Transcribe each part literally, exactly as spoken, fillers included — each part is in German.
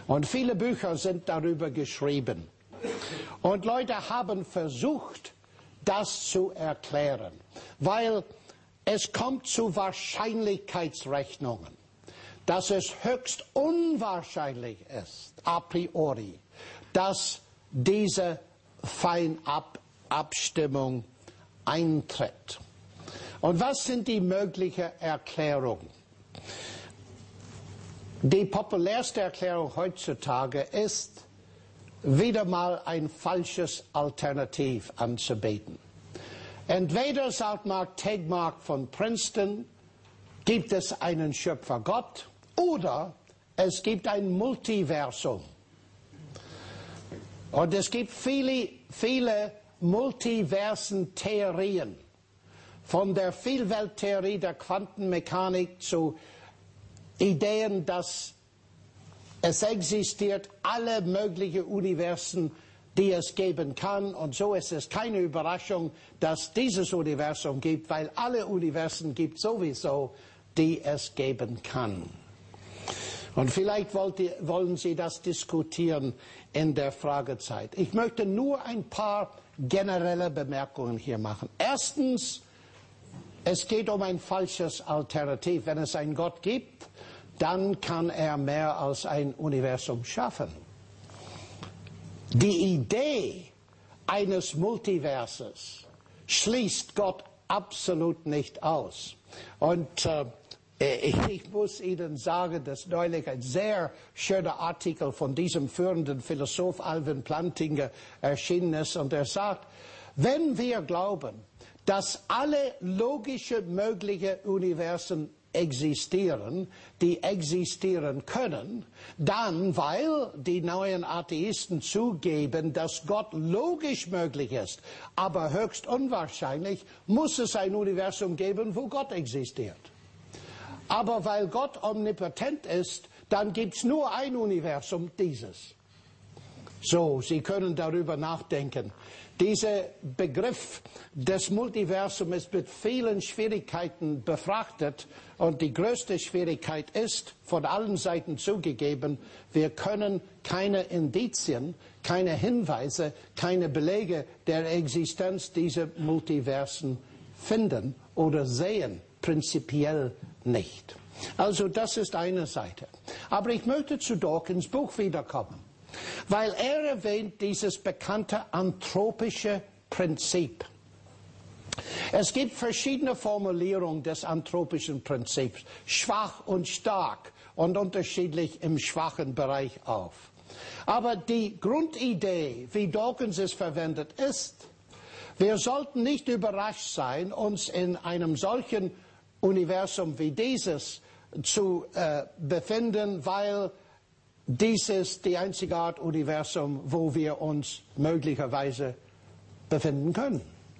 Und viele Bücher sind darüber geschrieben. Und Leute haben versucht, das zu erklären, weil es kommt zu Wahrscheinlichkeitsrechnungen, dass es höchst unwahrscheinlich ist, a priori, dass diese Feinabstimmung eintritt. Und was sind die möglichen Erklärungen? Die populärste Erklärung heutzutage ist, wieder mal ein falsches Alternativ anzubieten. Entweder, sagt Mark Tegmark von Princeton, gibt es einen Schöpfer Gott, oder es gibt ein Multiversum. Und es gibt viele, viele multiversen Theorien, von der Vielwelttheorie der Quantenmechanik zu Ideen, dass es existiert, alle möglichen Universen, die es geben kann. Und so ist es keine Überraschung, dass dieses Universum gibt, weil alle Universen gibt sowieso, die es geben kann. Und vielleicht wollen Sie das diskutieren in der Fragezeit. Ich möchte nur ein paar generelle Bemerkungen hier machen. Erstens, es geht um ein falsches Alternativ. Wenn es einen Gott gibt, dann kann er mehr als ein Universum schaffen. Die Idee eines Multiverses schließt Gott absolut nicht aus. Und äh, ich muss Ihnen sagen, dass neulich ein sehr schöner Artikel von diesem führenden Philosoph Alvin Plantinga erschienen ist. Und er sagt, wenn wir glauben, dass alle logischen möglichen Universen existieren, die existieren können, dann, weil die neuen Atheisten zugeben, dass Gott logisch möglich ist, aber höchst unwahrscheinlich, muss es ein Universum geben, wo Gott existiert. Aber weil Gott omnipotent ist, dann gibt es nur ein Universum, dieses. So, Sie können darüber nachdenken. Dieser Begriff des Multiversums ist mit vielen Schwierigkeiten befrachtet und die größte Schwierigkeit ist, von allen Seiten zugegeben, wir können keine Indizien, keine Hinweise, keine Belege der Existenz dieser Multiversen finden oder sehen, prinzipiell nicht. Also das ist eine Seite. Aber ich möchte zu Dawkins Buch wiederkommen. Weil er erwähnt dieses bekannte anthropische Prinzip. Es gibt verschiedene Formulierungen des anthropischen Prinzips, schwach und stark und unterschiedlich im schwachen Bereich auf. Aber die Grundidee, wie Dawkins es verwendet, ist, wir sollten nicht überrascht sein, uns in einem solchen Universum wie dieses zu äh, befinden, weil dies ist die einzige Art Universum, wo wir uns möglicherweise befinden können.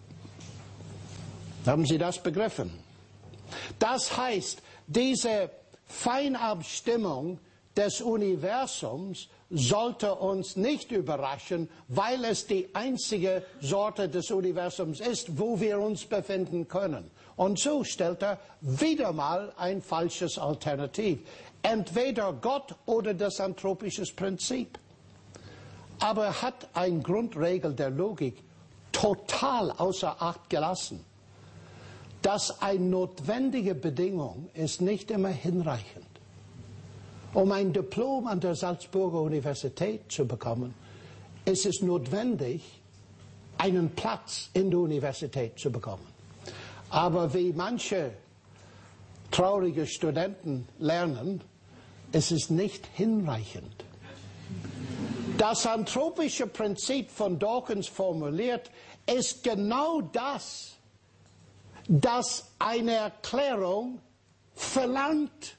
Haben Sie das begriffen? Das heißt, diese Feinabstimmung des Universums sollte uns nicht überraschen, weil es die einzige Sorte des Universums ist, wo wir uns befinden können. Und so stellt er wieder mal ein falsches Alternativ. Entweder Gott oder das anthropische Prinzip. Aber er hat eine Grundregel der Logik total außer Acht gelassen. Dass eine notwendige Bedingung ist nicht immer hinreichend. Um ein Diplom an der Salzburger Universität zu bekommen, ist es notwendig, einen Platz in der Universität zu bekommen. Aber wie manche traurige Studenten lernen, es ist nicht hinreichend. Das anthropische Prinzip von Dawkins formuliert, ist genau das, das eine Erklärung verlangt.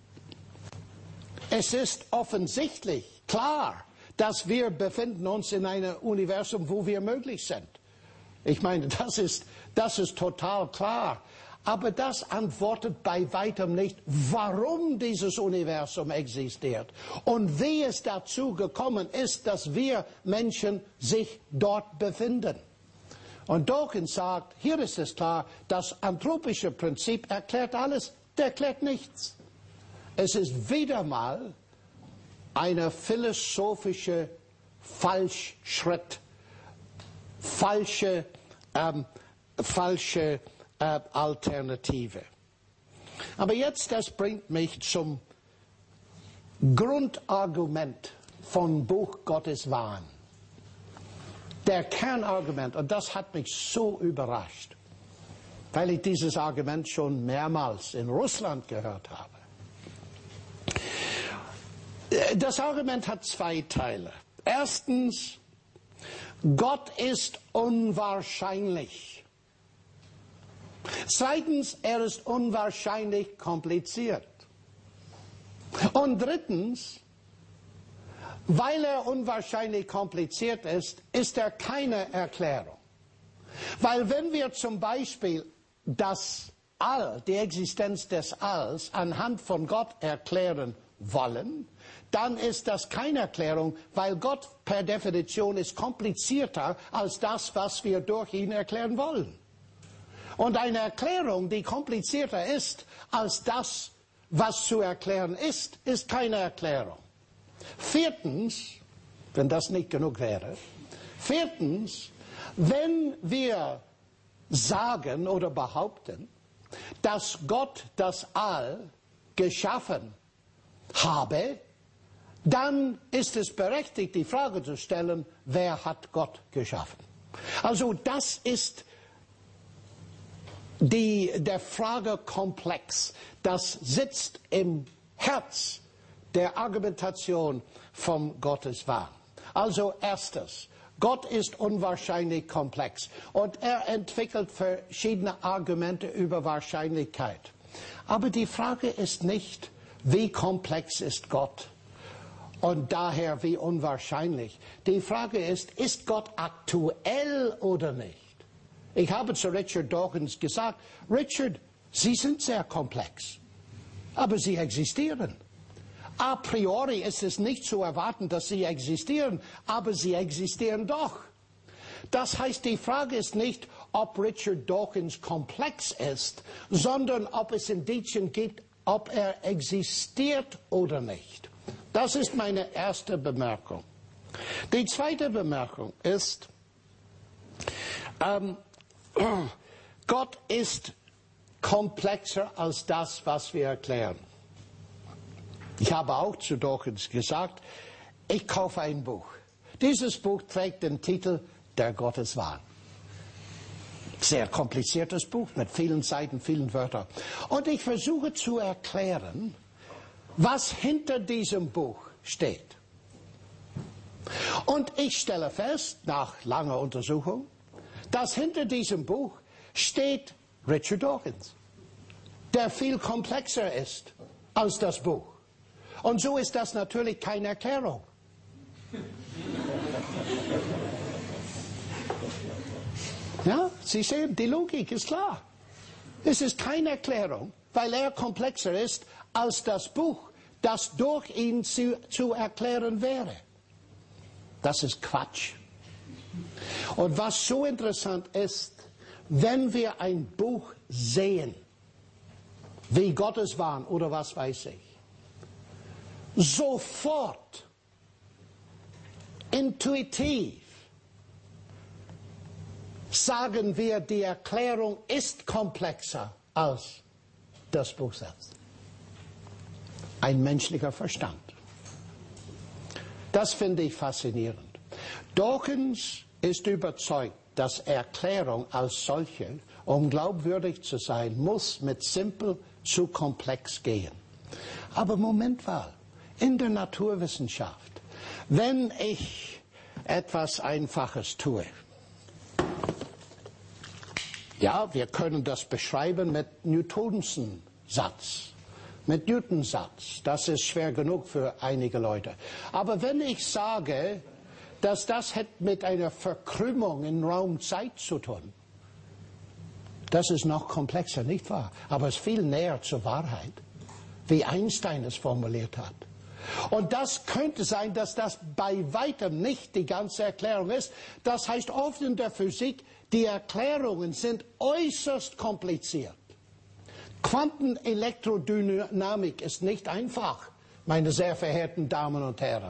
Es ist offensichtlich klar, dass wir befinden uns in einem Universum, wo wir möglich sind. Ich meine, das ist, das ist total klar. Aber das antwortet bei weitem nicht, warum dieses Universum existiert und wie es dazu gekommen ist, dass wir Menschen sich dort befinden. Und Dawkins sagt, hier ist es klar, das anthropische Prinzip erklärt alles, der erklärt nichts. Es ist wieder mal eine philosophische Falschschritt, falsche, ähm, falsche äh, Alternative. Aber jetzt, das bringt mich zum Grundargument von Buch Gottes Wahn. Der Kernargument, und das hat mich so überrascht, weil ich dieses Argument schon mehrmals in Russland gehört habe. Das Argument hat zwei Teile. Erstens, Gott ist unwahrscheinlich. Zweitens, er ist unwahrscheinlich kompliziert. Und drittens, weil er unwahrscheinlich kompliziert ist, ist er keine Erklärung. Weil wenn wir zum Beispiel das All, die Existenz des Alls anhand von Gott erklären wollen, dann ist das keine Erklärung, weil Gott per Definition ist komplizierter als das, was wir durch ihn erklären wollen. Und eine Erklärung, die komplizierter ist als das, was zu erklären ist, ist keine Erklärung. Viertens, wenn das nicht genug wäre, viertens, wenn wir sagen oder behaupten, dass Gott das All geschaffen habe, dann ist es berechtigt, die Frage zu stellen, wer hat Gott geschaffen? Also das ist die, der Fragekomplex, das sitzt im Herz der Argumentation vom Gottes Wahn. Also erstes, Gott ist unwahrscheinlich komplex und er entwickelt verschiedene Argumente über Wahrscheinlichkeit. Aber die Frage ist nicht, wie komplex ist Gott und daher wie unwahrscheinlich. Die Frage ist, ist Gott aktuell oder nicht? Ich habe zu Richard Dawkins gesagt, Richard, Sie sind sehr komplex, aber Sie existieren. A priori ist es nicht zu erwarten, dass Sie existieren, aber Sie existieren doch. Das heißt, die Frage ist nicht, ob Richard Dawkins komplex ist, sondern ob es Indizien gibt, ob er existiert oder nicht. Das ist meine erste Bemerkung. Die zweite Bemerkung ist, ähm, Gott ist komplexer als das, was wir erklären. Ich habe auch zu Dawkins gesagt, ich kaufe ein Buch. Dieses Buch trägt den Titel Der Gotteswahn. Sehr kompliziertes Buch mit vielen Seiten, vielen Wörtern. Und ich versuche zu erklären, was hinter diesem Buch steht. Und ich stelle fest, nach langer Untersuchung, dass hinter diesem Buch steht Richard Dawkins, der viel komplexer ist als das Buch. Und so ist das natürlich keine Erklärung. Ja, Sie sehen, die Logik ist klar. Es ist keine Erklärung, weil er komplexer ist als das Buch, das durch ihn zu, zu erklären wäre. Das ist Quatsch. Und was so interessant ist, wenn wir ein Buch sehen, wie Gottes Wahn oder was weiß ich, sofort, intuitiv, sagen wir, die Erklärung ist komplexer als das Buch selbst. Ein menschlicher Verstand. Das finde ich faszinierend. Dawkins ist überzeugt, dass Erklärung als solche, um glaubwürdig zu sein, muss mit simpel zu komplex gehen. Aber Moment mal, in der Naturwissenschaft, wenn ich etwas Einfaches tue, ja, wir können das beschreiben mit Newtonsen Satz, mit Newtons Satz. Das ist schwer genug für einige Leute. Aber wenn ich sage, dass das hat mit einer Verkrümmung in Raum-Zeit zu tun, das ist noch komplexer, nicht wahr? Aber es ist viel näher zur Wahrheit, wie Einstein es formuliert hat. Und das könnte sein, dass das bei weitem nicht die ganze Erklärung ist. Das heißt oft in der Physik, die Erklärungen sind äußerst kompliziert. Quantenelektrodynamik ist nicht einfach, meine sehr verehrten Damen und Herren.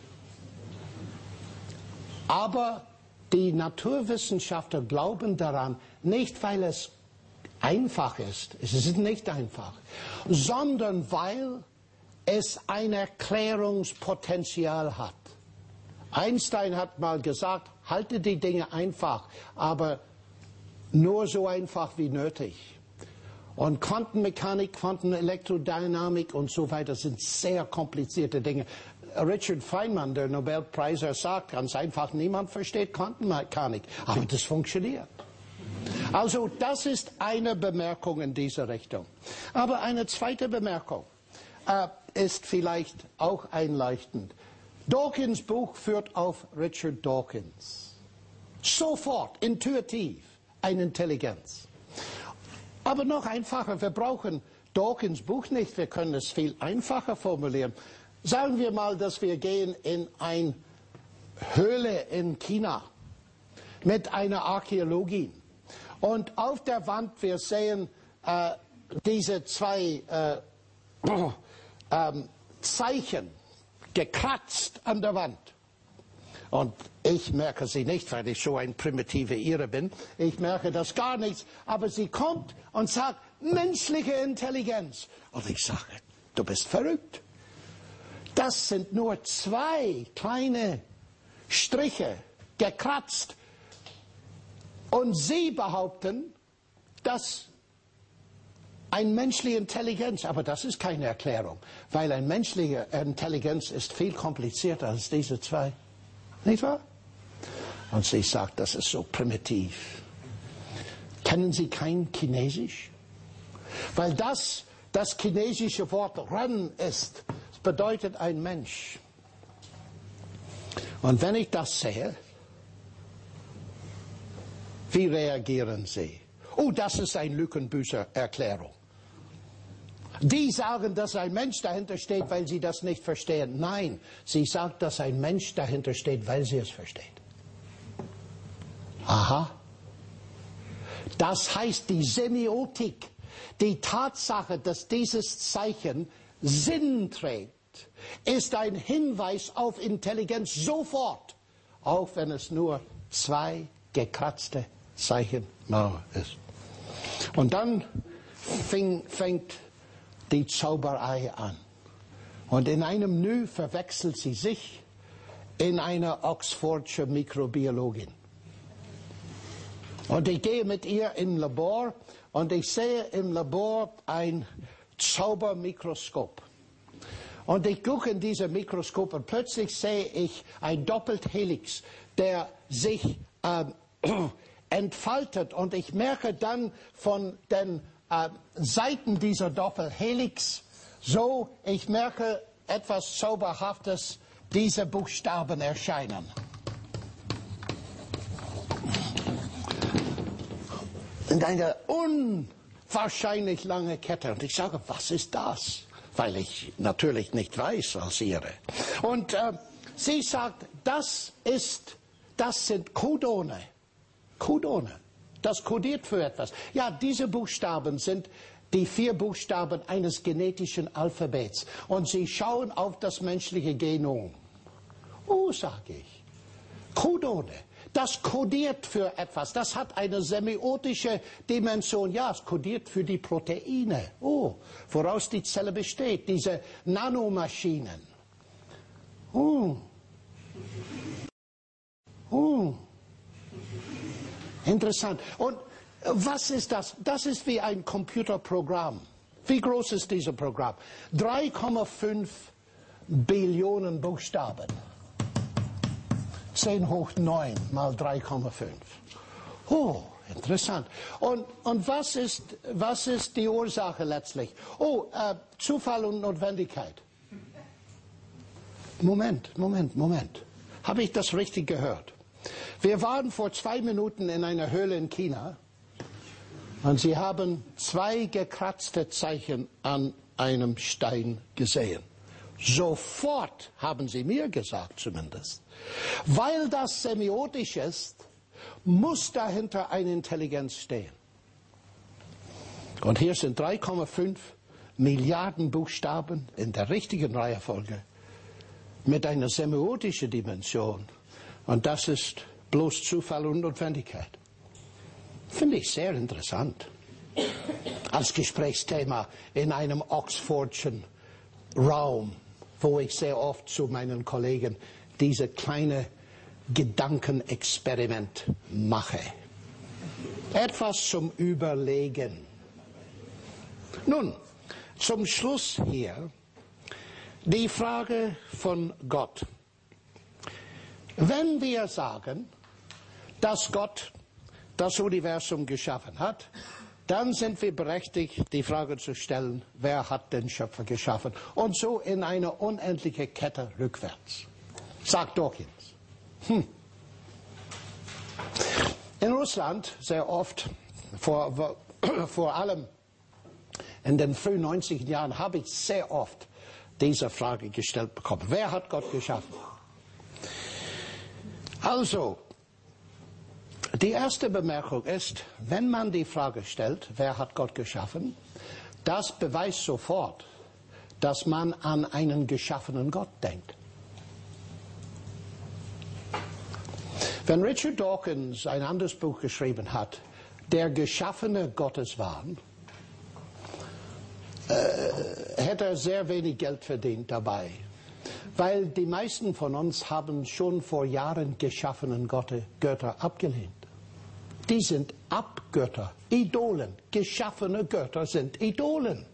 Aber die Naturwissenschaftler glauben daran, nicht weil es einfach ist, es ist nicht einfach, sondern weil es ein Erklärungspotenzial hat. Einstein hat mal gesagt, halte die Dinge einfach, aber nur so einfach wie nötig. Und Quantenmechanik, Quantenelektrodynamik und so weiter sind sehr komplizierte Dinge. Richard Feynman, der Nobelpreiser, sagt ganz einfach, niemand versteht Quantenmechanik, aber das funktioniert. Also das ist eine Bemerkung in diese Richtung. Aber eine zweite Bemerkung äh, ist vielleicht auch einleuchtend. Dawkins' Buch führt auf Richard Dawkins. Sofort, intuitiv, eine Intelligenz. Aber noch einfacher, wir brauchen Dawkins' Buch nicht, wir können es viel einfacher formulieren. Sagen wir mal, dass wir gehen in eine Höhle in China mit einer Archäologin. Und auf der Wand wir sehen äh, diese zwei äh, äh, Zeichen gekratzt an der Wand. Und ich merke sie nicht, weil ich so ein primitiver Ire bin. Ich merke das gar nichts. Aber sie kommt und sagt, menschliche Intelligenz. Und ich sage, du bist verrückt. Das sind nur zwei kleine Striche, gekratzt. Und Sie behaupten, dass eine menschliche Intelligenz, aber das ist keine Erklärung, weil eine menschliche Intelligenz ist viel komplizierter als diese zwei. Nicht wahr? Und sie sagt, das ist so primitiv. Kennen Sie kein Chinesisch? Weil das, das chinesische Wort Ren ist, das bedeutet ein Mensch. Und wenn ich das sehe, wie reagieren Sie? Oh, das ist eine Lückenbüßer-Erklärung. Die sagen, dass ein Mensch dahinter steht, weil sie das nicht verstehen. Nein, sie sagt, dass ein Mensch dahinter steht, weil sie es versteht. Aha. Das heißt, die Semiotik, die Tatsache, dass dieses Zeichen Sinn trägt, ist ein Hinweis auf Intelligenz sofort, auch wenn es nur zwei gekratzte Zeichen ist. Und dann fing, fängt die Zauberei an. Und in einem Nu verwechselt sie sich in eine Oxfordsche Mikrobiologin. Und ich gehe mit ihr im Labor und ich sehe im Labor ein Zaubermikroskop. Und ich gucke in dieses Mikroskop und plötzlich sehe ich ein Doppelhelix, der sich äh, entfaltet. Und ich merke dann von den äh, Seiten dieser Doppelhelix, so, ich merke etwas Zauberhaftes, diese Buchstaben erscheinen. In einer unwahrscheinlich lange Kette. Und ich sage, was ist das? Weil ich natürlich nicht weiß als Ihre. Und äh, sie sagt, das ist, das sind Codone. Codone. Das kodiert für etwas. Ja, diese Buchstaben sind die vier Buchstaben eines genetischen Alphabets. Und sie schauen auf das menschliche Genom. Oh, sage ich. Codone. Das kodiert für etwas. Das hat eine semiotische Dimension. Ja, es kodiert für die Proteine. Oh, woraus die Zelle besteht. Diese Nanomaschinen. Oh. Oh. Interessant. Und was ist das? Das ist wie ein Computerprogramm. Wie groß ist dieses Programm? drei Komma fünf Billionen Buchstaben. zehn hoch neun mal drei Komma fünf. Oh, interessant. Und, und was ist, was ist die Ursache letztlich? Oh, äh, Zufall und Notwendigkeit. Moment, Moment, Moment. Habe ich das richtig gehört? Wir waren vor zwei Minuten in einer Höhle in China und Sie haben zwei gekratzte Zeichen an einem Stein gesehen. Sofort, haben Sie mir gesagt zumindest. Weil das semiotisch ist, muss dahinter eine Intelligenz stehen. Und hier sind drei Komma fünf Milliarden Buchstaben in der richtigen Reihenfolge mit einer semiotischen Dimension. Und das ist bloß Zufall und Notwendigkeit. Finde ich sehr interessant. Als Gesprächsthema in einem Oxfordschen Raum, wo ich sehr oft zu meinen Kollegen diese kleine Gedankenexperiment mache. Etwas zum Überlegen. Nun, zum Schluss hier die Frage von Gott. Wenn wir sagen, dass Gott das Universum geschaffen hat, dann sind wir berechtigt, die Frage zu stellen, wer hat den Schöpfer geschaffen? Und so in eine unendliche Kette rückwärts. Sagt Dawkins. Hm. In Russland sehr oft, vor, vor allem in den frühen neunziger Jahren, habe ich sehr oft diese Frage gestellt bekommen. Wer hat Gott geschaffen? Also, die erste Bemerkung ist, wenn man die Frage stellt, wer hat Gott geschaffen, das beweist sofort, dass man an einen geschaffenen Gott denkt. Wenn Richard Dawkins ein anderes Buch geschrieben hat, der geschaffene Gotteswahn, äh, hätte er sehr wenig Geld verdient dabei. Weil die meisten von uns haben schon vor Jahren geschaffenen Götter abgelehnt. Die sind Abgötter, Idolen. Geschaffene Götter sind Idolen.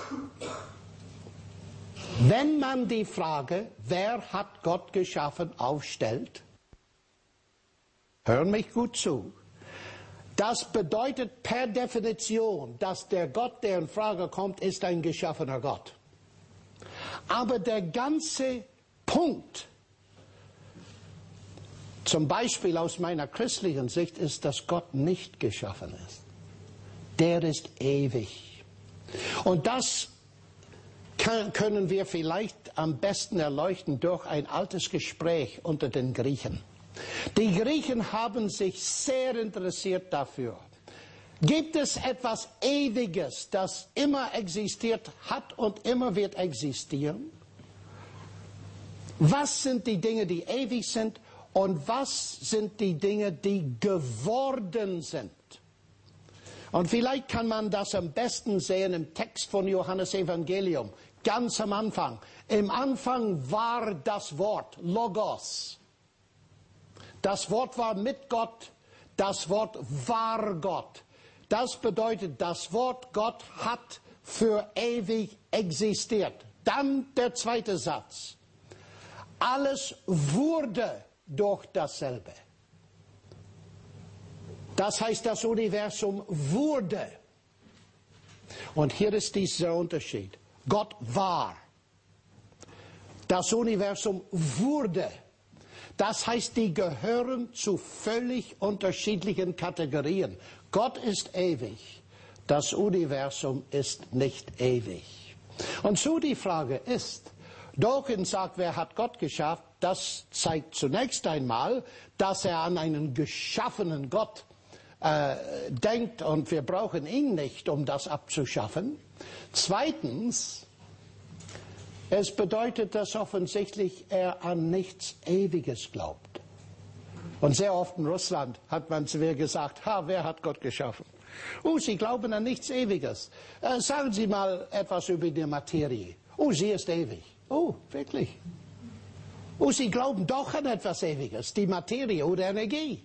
Wenn man die Frage, wer hat Gott geschaffen, aufstellt, hören mich gut zu, das bedeutet per Definition, dass der Gott, der in Frage kommt, ist ein geschaffener Gott. Aber der ganze Punkt, zum Beispiel aus meiner christlichen Sicht, ist, dass Gott nicht geschaffen ist. Der ist ewig. Und das kann, können wir vielleicht am besten erleuchten durch ein altes Gespräch unter den Griechen. Die Griechen haben sich sehr interessiert dafür. Gibt es etwas Ewiges, das immer existiert hat und immer wird existieren? Was sind die Dinge, die ewig sind, und was sind die Dinge, die geworden sind? Und vielleicht kann man das am besten sehen im Text von Johannes Evangelium, ganz am Anfang. Im Anfang war das Wort, Logos. Das Wort war mit Gott, das Wort war Gott. Das bedeutet, das Wort Gott hat für ewig existiert. Dann der zweite Satz. Alles wurde durch dasselbe. Das heißt, das Universum wurde. Und hier ist dieser Unterschied. Gott war. Das Universum wurde. Das heißt, die gehören zu völlig unterschiedlichen Kategorien. Gott ist ewig. Das Universum ist nicht ewig. Und so die Frage ist, Dawkins sagt, wer hat Gott geschaffen? Das zeigt zunächst einmal, dass er an einen geschaffenen Gott äh, denkt und wir brauchen ihn nicht, um das abzuschaffen. Zweitens, es bedeutet, dass offensichtlich er an nichts Ewiges glaubt. Und sehr oft in Russland hat man zu mir gesagt, ha, wer hat Gott geschaffen? Oh, Sie glauben an nichts Ewiges. Äh, sagen Sie mal etwas über die Materie. Oh, sie ist ewig. Oh, wirklich? Oh, Sie glauben doch an etwas Ewiges, die Materie oder Energie.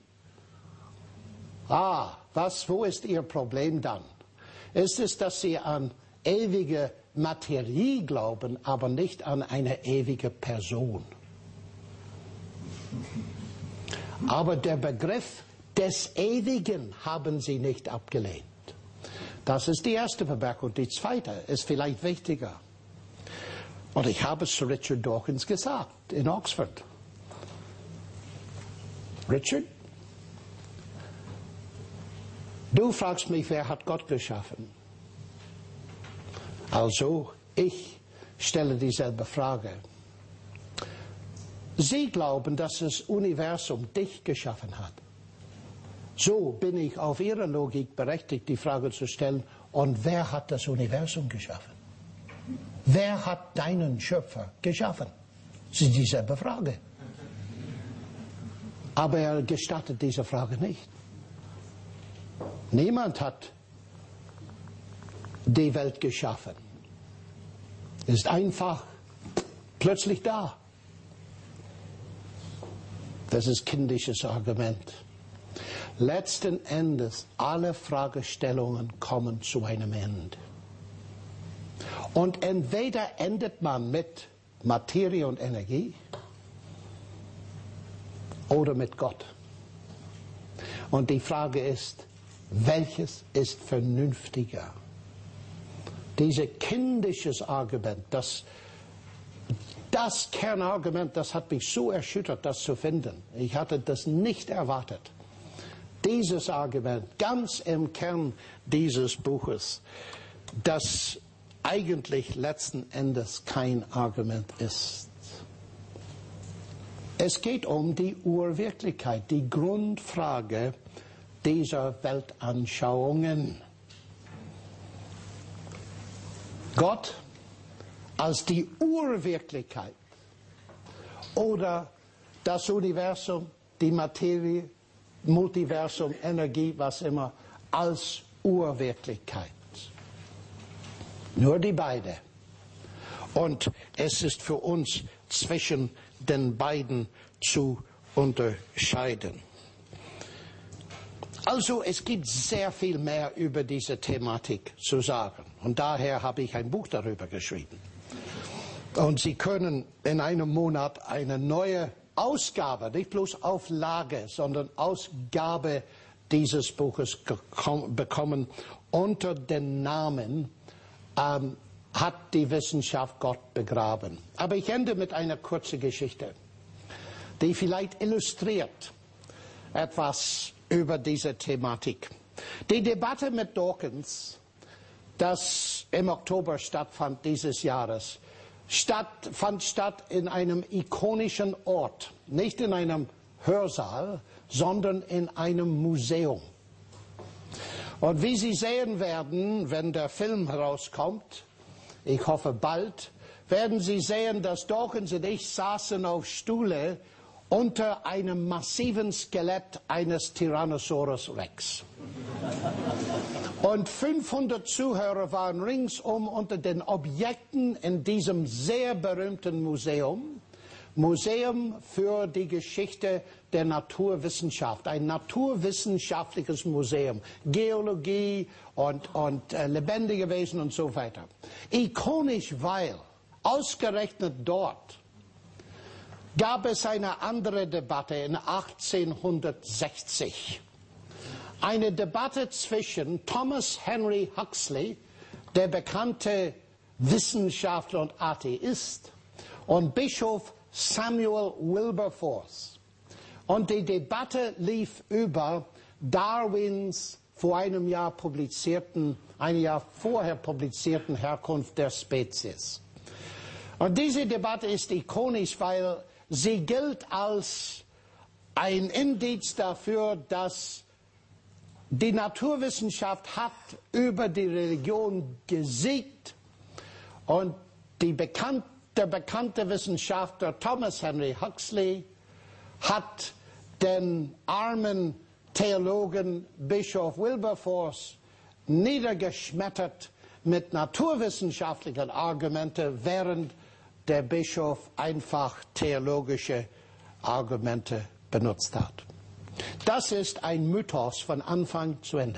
Ah, was, wo ist Ihr Problem dann? Ist es, dass Sie an ewige Materie glauben, aber nicht an eine ewige Person? Aber der Begriff des Ewigen haben Sie nicht abgelehnt. Das ist die erste Bemerkung. Die zweite ist vielleicht wichtiger. Und ich habe es zu Richard Dawkins gesagt, in Oxford. Richard, du fragst mich, wer hat Gott geschaffen? Also, ich stelle dieselbe Frage. Sie glauben, dass das Universum dich geschaffen hat. So bin ich auf Ihre Logik berechtigt, die Frage zu stellen, und wer hat das Universum geschaffen? Wer hat deinen Schöpfer geschaffen? Das ist dieselbe Frage. Aber er gestattet diese Frage nicht. Niemand hat die Welt geschaffen. Es ist einfach plötzlich da. Das ist kindisches Argument. Letzten Endes, alle Fragestellungen kommen zu einem Ende. Und entweder endet man mit Materie und Energie oder mit Gott. Und die Frage ist, welches ist vernünftiger? Dieses kindisches Argument, das, das Kernargument, das hat mich so erschüttert, das zu finden. Ich hatte das nicht erwartet. Dieses Argument, ganz im Kern dieses Buches, das eigentlich letzten Endes kein Argument ist. Es geht um die Urwirklichkeit, die Grundfrage dieser Weltanschauungen. Gott als die Urwirklichkeit oder das Universum, die Materie, Multiversum, Energie, was immer, als Urwirklichkeit. Nur die beiden. Und es ist für uns zwischen den beiden zu unterscheiden. Also es gibt sehr viel mehr über diese Thematik zu sagen. Und daher habe ich ein Buch darüber geschrieben. Und Sie können in einem Monat eine neue Ausgabe, nicht bloß Auflage, sondern Ausgabe dieses Buches bekommen unter dem Namen ähm, Hat die Wissenschaft Gott begraben? Aber ich ende mit einer kurzen Geschichte, die vielleicht illustriert etwas über diese Thematik. Die Debatte mit Dawkins, das im Oktober stattfand dieses Jahres, statt, fand statt in einem ikonischen Ort, nicht in einem Hörsaal, sondern in einem Museum. Und wie Sie sehen werden, wenn der Film herauskommt, ich hoffe bald, werden Sie sehen, dass Dawkins und ich saßen auf Stühle unter einem massiven Skelett eines Tyrannosaurus Rex. Und fünfhundert Zuhörer waren ringsum unter den Objekten in diesem sehr berühmten Museum. Museum für die Geschichte der Naturwissenschaft, ein naturwissenschaftliches Museum, Geologie und, und äh, lebendige Wesen und so weiter. Ikonisch, weil ausgerechnet dort gab es eine andere Debatte in achtzehnhundertsechzig. Eine Debatte zwischen Thomas Henry Huxley, der bekannte Wissenschaftler und Atheist, und Bischof Samuel Wilberforce. Und die Debatte lief über Darwins vor einem Jahr publizierten, ein Jahr vorher publizierten Herkunft der Spezies. Und diese Debatte ist ikonisch, weil sie gilt als ein Indiz dafür, dass die Naturwissenschaft hat über die Religion gesiegt und die bekannt, der bekannte Wissenschaftler Thomas Henry Huxley hat den armen Theologen Bischof Wilberforce niedergeschmettert mit naturwissenschaftlichen Argumenten, während der Bischof einfach theologische Argumente benutzt hat. Das ist ein Mythos von Anfang zu Ende.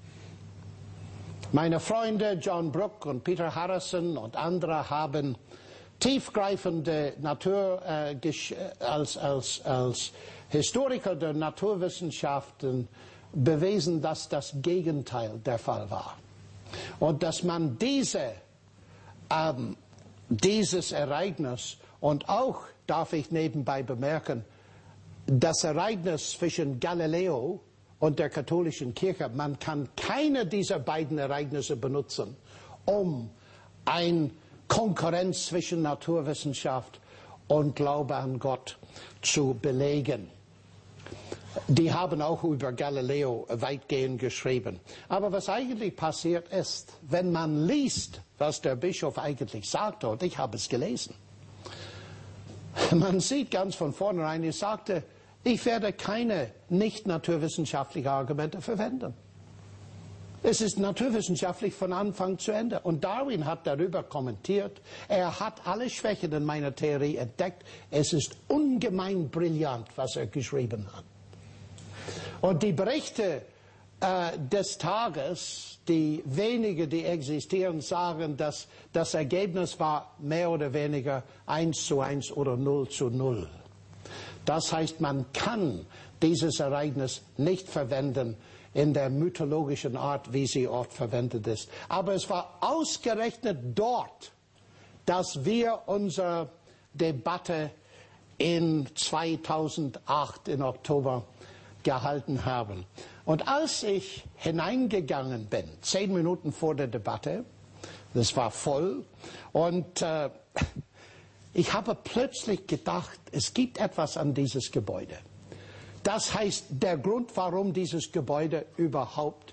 Meine Freunde John Brooke und Peter Harrison und andere haben tiefgreifende Natur, äh, als, als, als Historiker der Naturwissenschaften bewiesen, dass das Gegenteil der Fall war. Und dass man diese, ähm, dieses Ereignis und auch, darf ich nebenbei bemerken, das Ereignis zwischen Galileo und der katholischen Kirche, man kann keine dieser beiden Ereignisse benutzen, um eine Konkurrenz zwischen Naturwissenschaft und Glaube an Gott zu belegen. Die haben auch über Galileo weitgehend geschrieben. Aber was eigentlich passiert ist, wenn man liest, was der Bischof eigentlich sagte, und ich habe es gelesen, man sieht ganz von vornherein, er sagte, ich werde keine nicht naturwissenschaftlichen Argumente verwenden. Es ist naturwissenschaftlich von Anfang zu Ende. Und Darwin hat darüber kommentiert, er hat alle Schwächen in meiner Theorie entdeckt. Es ist ungemein brillant, was er geschrieben hat. Und die Berichte äh, des Tages, die wenige, die existieren, sagen, dass das Ergebnis war mehr oder weniger eins zu eins oder null zu null. Das heißt, man kann dieses Ereignis nicht verwenden in der mythologischen Art, wie sie oft verwendet ist. Aber es war ausgerechnet dort, dass wir unsere Debatte in zweitausendacht im Oktober gehalten haben. Und als ich hineingegangen bin, zehn Minuten vor der Debatte, das war voll, und äh, ich habe plötzlich gedacht, es gibt etwas an dieses Gebäude. Das heißt, der Grund, warum dieses Gebäude überhaupt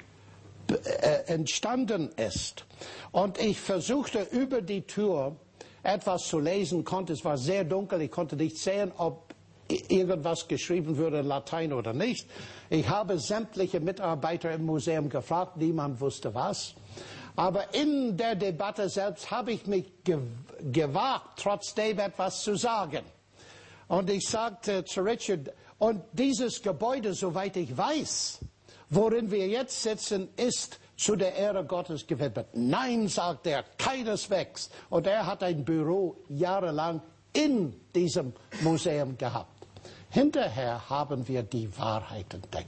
äh, entstanden ist. Und ich versuchte über die Tür etwas zu lesen, konnte, es war sehr dunkel, ich konnte nicht sehen, ob irgendwas geschrieben würde in Latein oder nicht. Ich habe sämtliche Mitarbeiter im Museum gefragt, niemand wusste was. Aber in der Debatte selbst habe ich mich gewagt, trotzdem etwas zu sagen. Und ich sagte zu Richard, und dieses Gebäude, soweit ich weiß, worin wir jetzt sitzen, ist zu der Ehre Gottes gewidmet. Nein, sagt er, keineswegs. Und er hat ein Büro jahrelang in diesem Museum gehabt. Hinterher haben wir die Wahrheit entdeckt.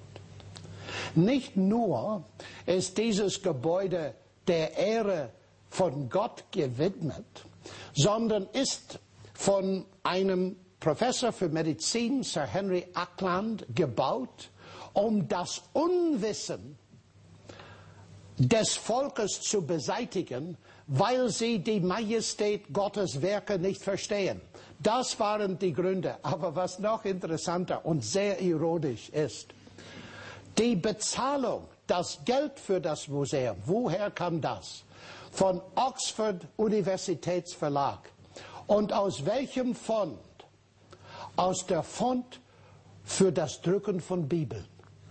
Nicht nur ist dieses Gebäude der Ehre von Gott gewidmet, sondern ist von einem Professor für Medizin, Sir Henry Acland, gebaut, um das Unwissen des Volkes zu beseitigen, weil sie die Majestät Gottes Werke nicht verstehen. Das waren die Gründe. Aber was noch interessanter und sehr ironisch ist, die Bezahlung, das Geld für das Museum, woher kam das? Von Oxford Universitätsverlag. Und aus welchem Fond? Aus der Fond für das Drucken von Bibeln.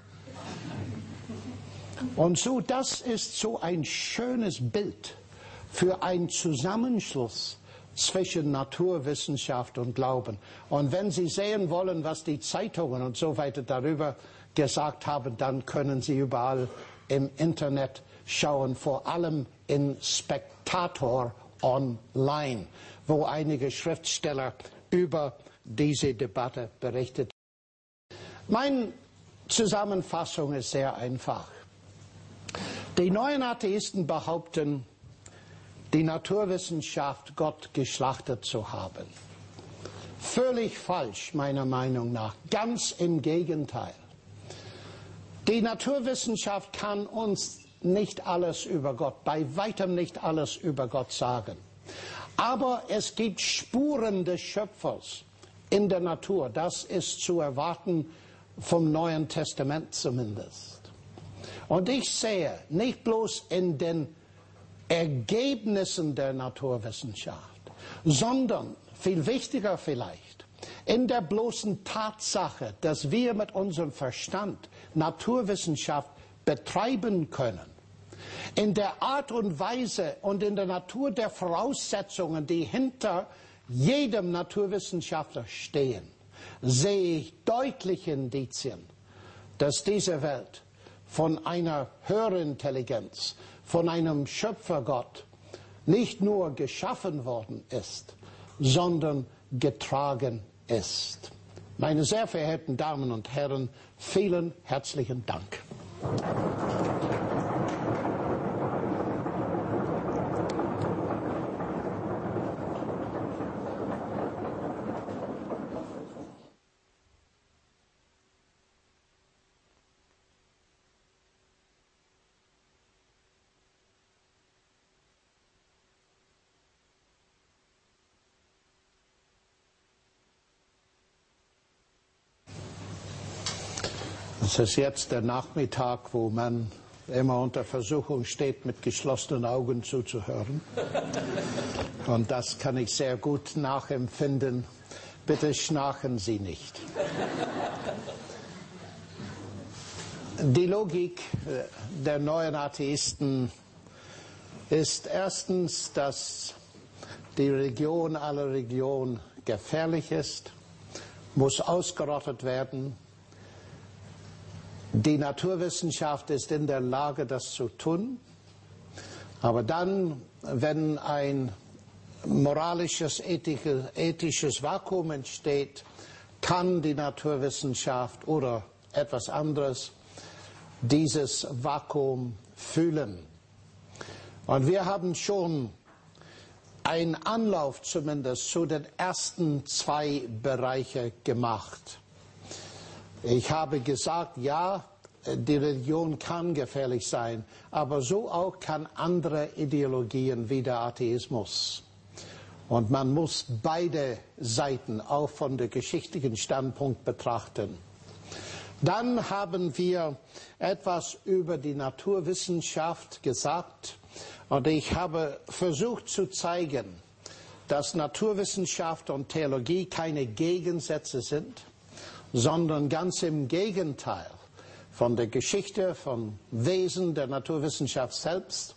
Und so, das ist so ein schönes Bild für einen Zusammenschluss zwischen Naturwissenschaft und Glauben. Und wenn Sie sehen wollen, was die Zeitungen und so weiter darüber gesagt haben, dann können Sie überall im Internet schauen, vor allem in Spectator Online, wo einige Schriftsteller über diese Debatte berichtet. Meine Zusammenfassung ist sehr einfach. Die neuen Atheisten behaupten, die Naturwissenschaft Gott geschlachtet zu haben. Völlig falsch, meiner Meinung nach. Ganz im Gegenteil. Die Naturwissenschaft kann uns nicht alles über Gott, bei weitem nicht alles über Gott sagen. Aber es gibt Spuren des Schöpfers in der Natur. Das ist zu erwarten vom Neuen Testament zumindest. Und ich sehe nicht bloß in den Ergebnissen der Naturwissenschaft, sondern, viel wichtiger vielleicht, in der bloßen Tatsache, dass wir mit unserem Verstand Naturwissenschaft betreiben können, in der Art und Weise und in der Natur der Voraussetzungen, die hinter jedem Naturwissenschaftler stehen, sehe ich deutliche Indizien, dass diese Welt von einer höheren Intelligenz, von einem Schöpfergott nicht nur geschaffen worden ist, sondern getragen ist. Meine sehr verehrten Damen und Herren, vielen herzlichen Dank. Es ist jetzt der Nachmittag, wo man immer unter Versuchung steht, mit geschlossenen Augen zuzuhören. Und das kann ich sehr gut nachempfinden. Bitte schnarchen Sie nicht. Die Logik der neuen Atheisten ist erstens, dass die Religion aller Religion gefährlich ist, muss ausgerottet werden. Die Naturwissenschaft ist in der Lage, das zu tun. Aber dann, wenn ein moralisches, ethisches, ethisches Vakuum entsteht, kann die Naturwissenschaft oder etwas anderes dieses Vakuum füllen. Und wir haben schon einen Anlauf zumindest zu den ersten zwei Bereichen gemacht. Ich habe gesagt, ja, die Religion kann gefährlich sein, aber so auch kann andere Ideologien wie der Atheismus. Und man muss beide Seiten auch von der geschichtlichen Standpunkt betrachten. Dann haben wir etwas über die Naturwissenschaft gesagt und ich habe versucht zu zeigen, dass Naturwissenschaft und Theologie keine Gegensätze sind, sondern ganz im Gegenteil von der Geschichte, vom Wesen der Naturwissenschaft selbst,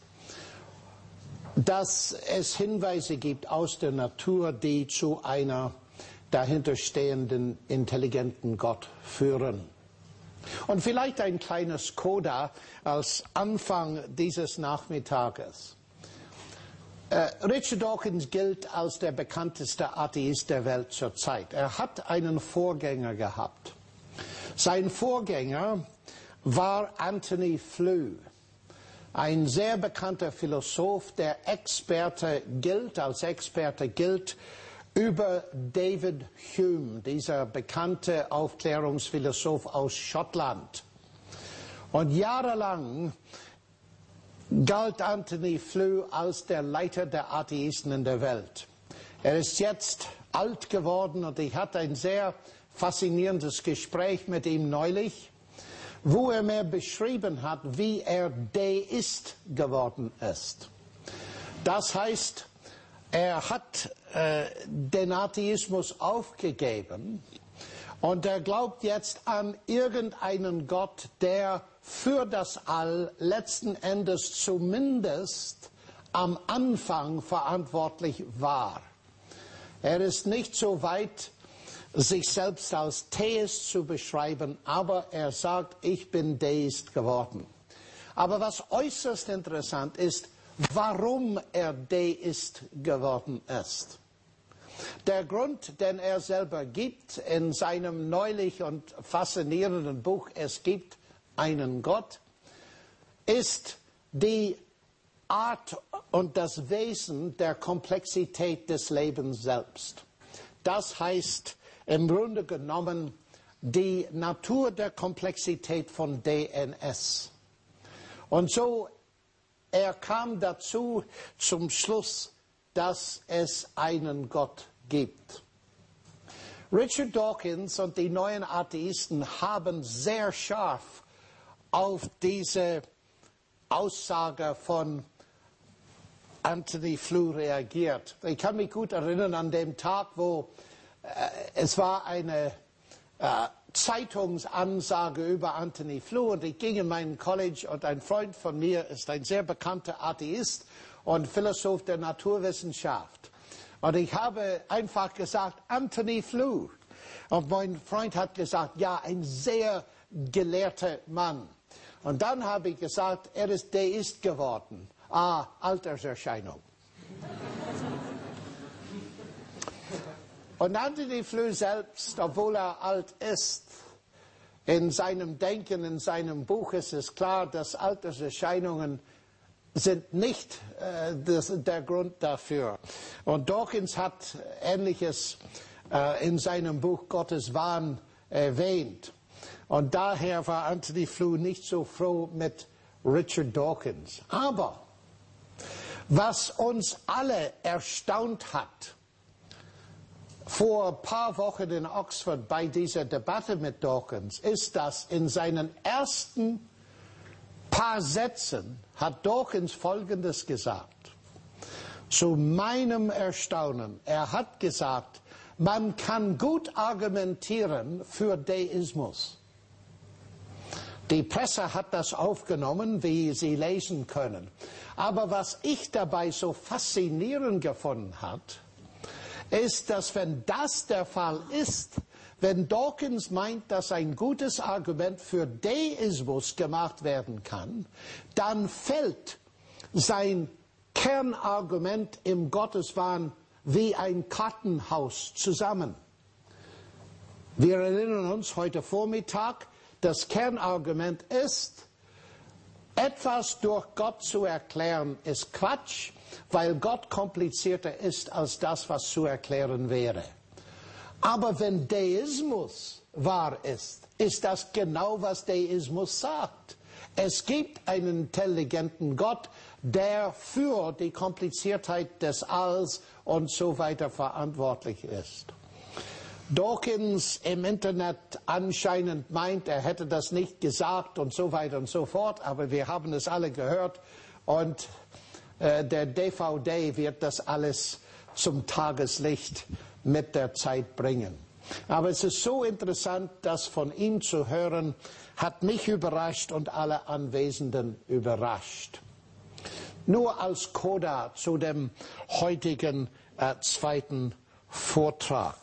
dass es Hinweise gibt aus der Natur, die zu einer dahinterstehenden, intelligenten Gott führen. Und vielleicht ein kleines Coda als Anfang dieses Nachmittages. Äh, Richard Dawkins gilt als der bekannteste Atheist der Welt zurzeit. Er hat einen Vorgänger gehabt. Sein Vorgänger war Antony Flew, ein sehr bekannter Philosoph, der Experte gilt, als Experte gilt über David Hume, dieser bekannte Aufklärungsphilosoph aus Schottland. Und jahrelang galt Antony Flew als der Leiter der Atheisten in der Welt. Er ist jetzt alt geworden und ich hatte ein sehr faszinierendes Gespräch mit ihm neulich, wo er mir beschrieben hat, wie er Deist geworden ist. Das heißt, er hat äh, den Atheismus aufgegeben und er glaubt jetzt an irgendeinen Gott, der für das All letzten Endes zumindest am Anfang verantwortlich war. Er ist nicht so weit, sich selbst als Theist zu beschreiben, aber er sagt, ich bin Deist geworden. Aber was äußerst interessant ist, warum er Deist geworden ist. Der Grund, den er selber gibt in seinem neulich und faszinierenden Buch Es gibt einen Gott, ist die Art und das Wesen der Komplexität des Lebens selbst. Das heißt im Grunde genommen die Natur der Komplexität von D N S. Und so er kam dazu zum Schluss, dass es einen Gott gibt. Richard Dawkins und die neuen Atheisten haben sehr scharf auf diese Aussage von Antony Flew reagiert. Ich kann mich gut erinnern an den Tag, wo äh, es war eine äh, Zeitungsansage über Antony Flew und ich ging in mein College und ein Freund von mir ist ein sehr bekannter Atheist und Philosoph der Naturwissenschaft. Und ich habe einfach gesagt, Antony Flew. Und mein Freund hat gesagt, ja, ein sehr gelehrter Mann. Und dann habe ich gesagt, er ist Deist geworden. Ah, Alterserscheinung. Und Antony Flew selbst, obwohl er alt ist, in seinem Denken, in seinem Buch ist es klar, dass Alterserscheinungen sind nicht äh, das, der Grund dafür. Und Dawkins hat Ähnliches äh, in seinem Buch Gottes Wahn erwähnt. Und daher war Antony Flew nicht so froh mit Richard Dawkins. Aber was uns alle erstaunt hat, vor ein paar Wochen in Oxford bei dieser Debatte mit Dawkins, ist, dass in seinen ersten paar Sätzen hat Dawkins Folgendes gesagt. Zu meinem Erstaunen, er hat gesagt, man kann gut argumentieren für Deismus. Die Presse hat das aufgenommen, wie Sie lesen können. Aber was ich dabei so faszinierend gefunden habe, ist, dass wenn das der Fall ist, wenn Dawkins meint, dass ein gutes Argument für Deismus gemacht werden kann, dann fällt sein Kernargument im Gotteswahn wie ein Kartenhaus zusammen. Wir erinnern uns heute Vormittag, das Kernargument ist, etwas durch Gott zu erklären, ist Quatsch, weil Gott komplizierter ist als das, was zu erklären wäre. Aber wenn Deismus wahr ist, ist das genau, was Deismus sagt. Es gibt einen intelligenten Gott, der für die Kompliziertheit des Alls und so weiter verantwortlich ist. Dawkins im Internet anscheinend meint, er hätte das nicht gesagt und so weiter und so fort, aber wir haben es alle gehört und äh, der D V D wird das alles zum Tageslicht mit der Zeit bringen. Aber es ist so interessant, das von ihm zu hören, hat mich überrascht und alle Anwesenden überrascht. Nur als Coda zu dem heutigen äh, zweiten Vortrag.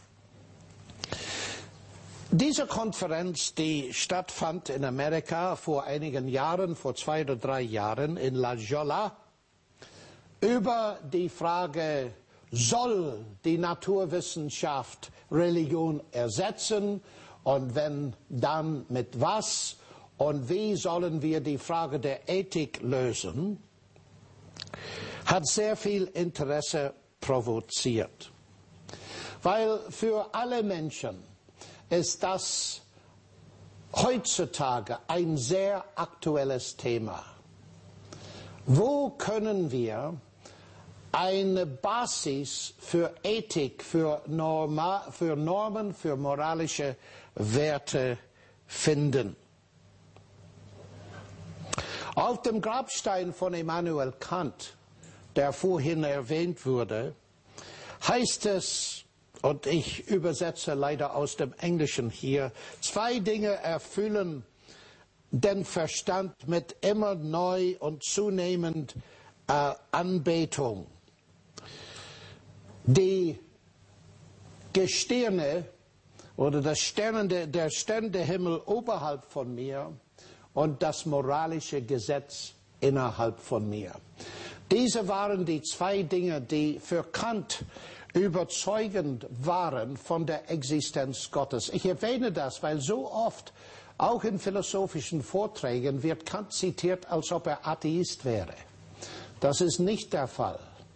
Diese Konferenz, die stattfand in Amerika vor einigen Jahren, vor zwei oder drei Jahren in La Jolla, über die Frage, soll die Naturwissenschaft Religion ersetzen und wenn, dann mit was und wie sollen wir die Frage der Ethik lösen, hat sehr viel Interesse provoziert. Weil für alle Menschen ist das heutzutage ein sehr aktuelles Thema. Wo können wir eine Basis für Ethik, für, Norma, für Normen, für moralische Werte finden? Auf dem Grabstein von Immanuel Kant, der vorhin erwähnt wurde, heißt es, und ich übersetze leider aus dem Englischen hier, zwei Dinge erfüllen den Verstand mit immer neu und zunehmend äh, Anbetung. Die Gestirne oder das Sternende, der Sternenhimmel oberhalb von mir und das moralische Gesetz innerhalb von mir. Diese waren die zwei Dinge, die für Kant überzeugend waren von der Existenz Gottes. Ich erwähne das, weil so oft, auch in philosophischen Vorträgen, wird Kant zitiert, als ob er Atheist wäre. Das ist nicht der Fall.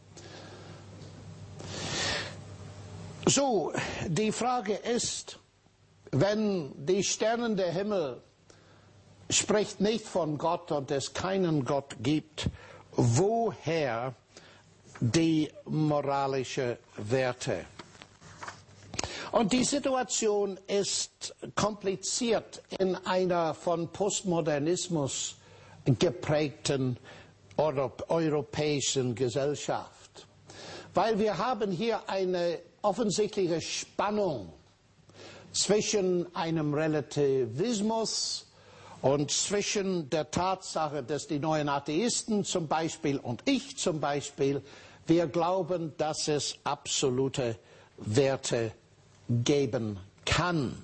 So, die Frage ist, wenn die Sterne der Himmel spricht nicht von Gott und es keinen Gott gibt, woher die moralische Werte? Und die Situation ist kompliziert in einer von Postmodernismus geprägten europäischen Gesellschaft. Weil wir haben hier eine offensichtliche Spannung zwischen einem Relativismus und zwischen der Tatsache, dass die neuen Atheisten zum Beispiel und ich zum Beispiel, wir glauben, dass es absolute Werte geben kann.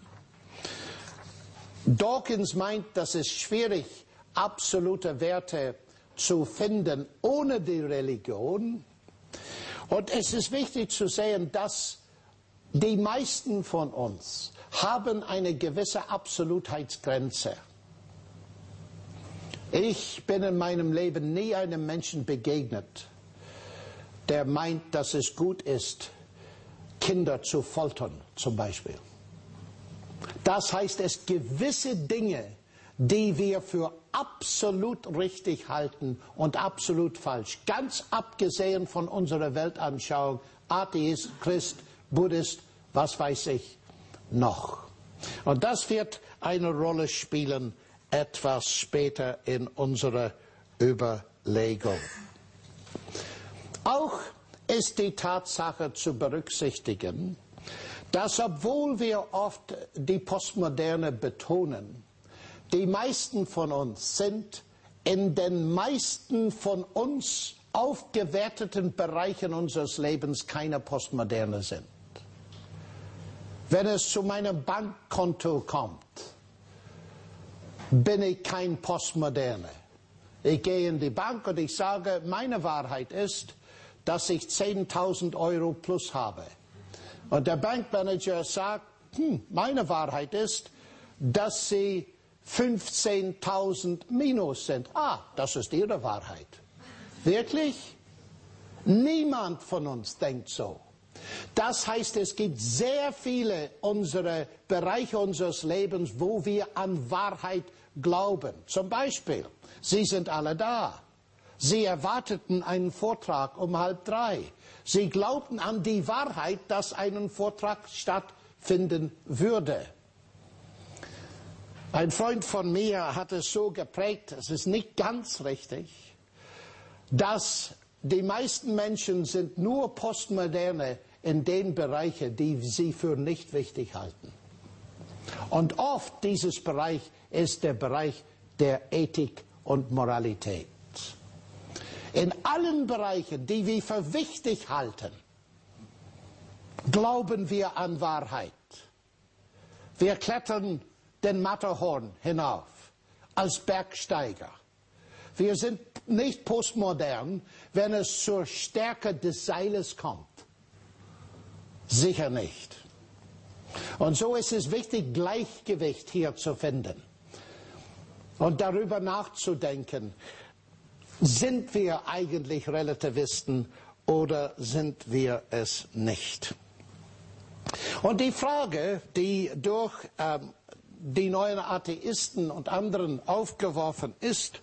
Dawkins meint, dass es schwierig ist, absolute Werte zu finden ohne die Religion. Und es ist wichtig zu sehen, dass die meisten von uns haben eine gewisse Absolutheitsgrenze. Ich bin in meinem Leben nie einem Menschen begegnet, der meint, dass es gut ist, Kinder zu foltern, zum Beispiel. Das heißt, es gibt gewisse Dinge, die wir für absolut richtig halten und absolut falsch. Ganz abgesehen von unserer Weltanschauung, Atheist, Christ, Buddhist, was weiß ich noch. Und das wird eine Rolle spielen etwas später in unserer Überlegung. Auch ist die Tatsache zu berücksichtigen, dass obwohl wir oft die Postmoderne betonen, die meisten von uns sind in den meisten von uns aufgewerteten Bereichen unseres Lebens keine Postmoderne sind. Wenn es zu meinem Bankkonto kommt, bin ich kein Postmoderne. Ich gehe in die Bank und ich sage, meine Wahrheit ist, dass ich zehntausend Euro plus habe. Und der Bankmanager sagt, hm, meine Wahrheit ist, dass Sie fünfzehntausend minus sind. Ah, das ist Ihre Wahrheit. Wirklich? Niemand von uns denkt so. Das heißt, es gibt sehr viele unsere Bereiche unseres Lebens, wo wir an Wahrheit glauben. Zum Beispiel, Sie sind alle da. Sie erwarteten einen Vortrag um halb drei. Sie glaubten an die Wahrheit, dass ein Vortrag stattfinden würde. Ein Freund von mir hat es so geprägt, es ist nicht ganz richtig, dass die meisten Menschen sind nur Postmoderne in den Bereichen, die sie für nicht wichtig halten. Und oft dieses Bereich ist der Bereich der Ethik und Moralität. In allen Bereichen, die wir für wichtig halten, glauben wir an Wahrheit. Wir klettern den Matterhorn hinauf als Bergsteiger. Wir sind nicht postmodern, wenn es zur Stärke des Seiles kommt. Sicher nicht. Und so ist es wichtig, Gleichgewicht hier zu finden und darüber nachzudenken, sind wir eigentlich Relativisten oder sind wir es nicht? Und die Frage, die durch ähm, die neuen Atheisten und anderen aufgeworfen ist,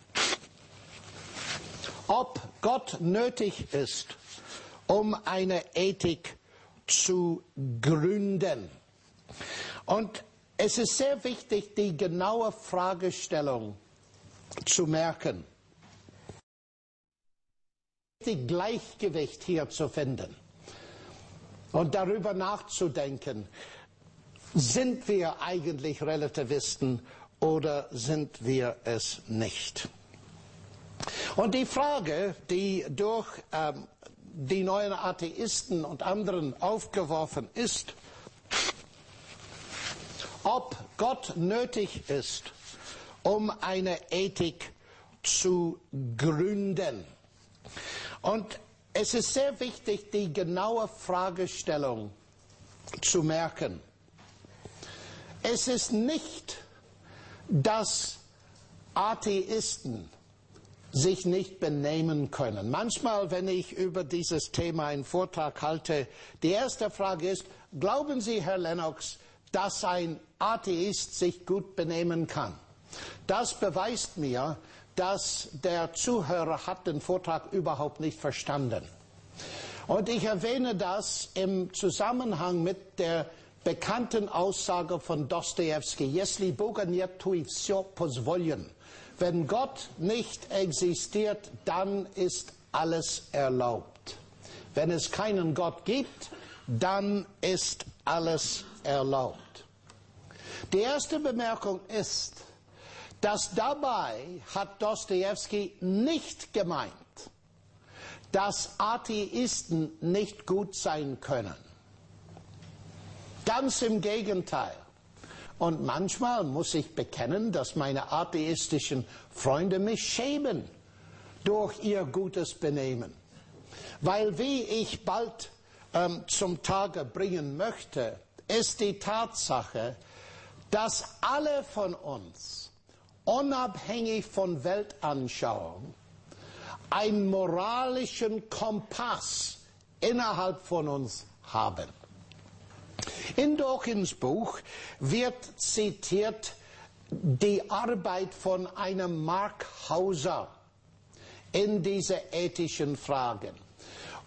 ob Gott nötig ist, um eine Ethik zu gründen. Und es ist sehr wichtig, die genaue Fragestellung zu merken. Die Gleichgewicht hier zu finden und darüber nachzudenken, sind wir eigentlich Relativisten oder sind wir es nicht? Und die Frage, die durch ähm, die neuen Atheisten und anderen aufgeworfen ist, ob Gott nötig ist, um eine Ethik zu gründen. Und es ist sehr wichtig, die genaue Fragestellung zu merken. Es ist nicht, dass Atheisten sich nicht benehmen können. Manchmal, wenn ich über dieses Thema einen Vortrag halte, die erste Frage ist, glauben Sie, Herr Lennox, dass ein Atheist sich gut benehmen kann? Das beweist mir, dass der Zuhörer hat den Vortrag überhaupt nicht verstanden. Und ich erwähne das im Zusammenhang mit der bekannten Aussage von Dostojewski, Jestli Boga нет, то и всё позволено. Wenn Gott nicht existiert, dann ist alles erlaubt. Wenn es keinen Gott gibt, dann ist alles erlaubt. Die erste Bemerkung ist, dass dabei hat Dostojewski nicht gemeint, dass Atheisten nicht gut sein können. Ganz im Gegenteil. Und manchmal muss ich bekennen, dass meine atheistischen Freunde mich schämen durch ihr gutes Benehmen. Weil, wie ich bald ähm, zum Tage bringen möchte, ist die Tatsache, dass alle von uns, unabhängig von Weltanschauung, einen moralischen Kompass innerhalb von uns haben. In Dawkins Buch wird zitiert die Arbeit von einem Mark Hauser in diese ethischen Fragen.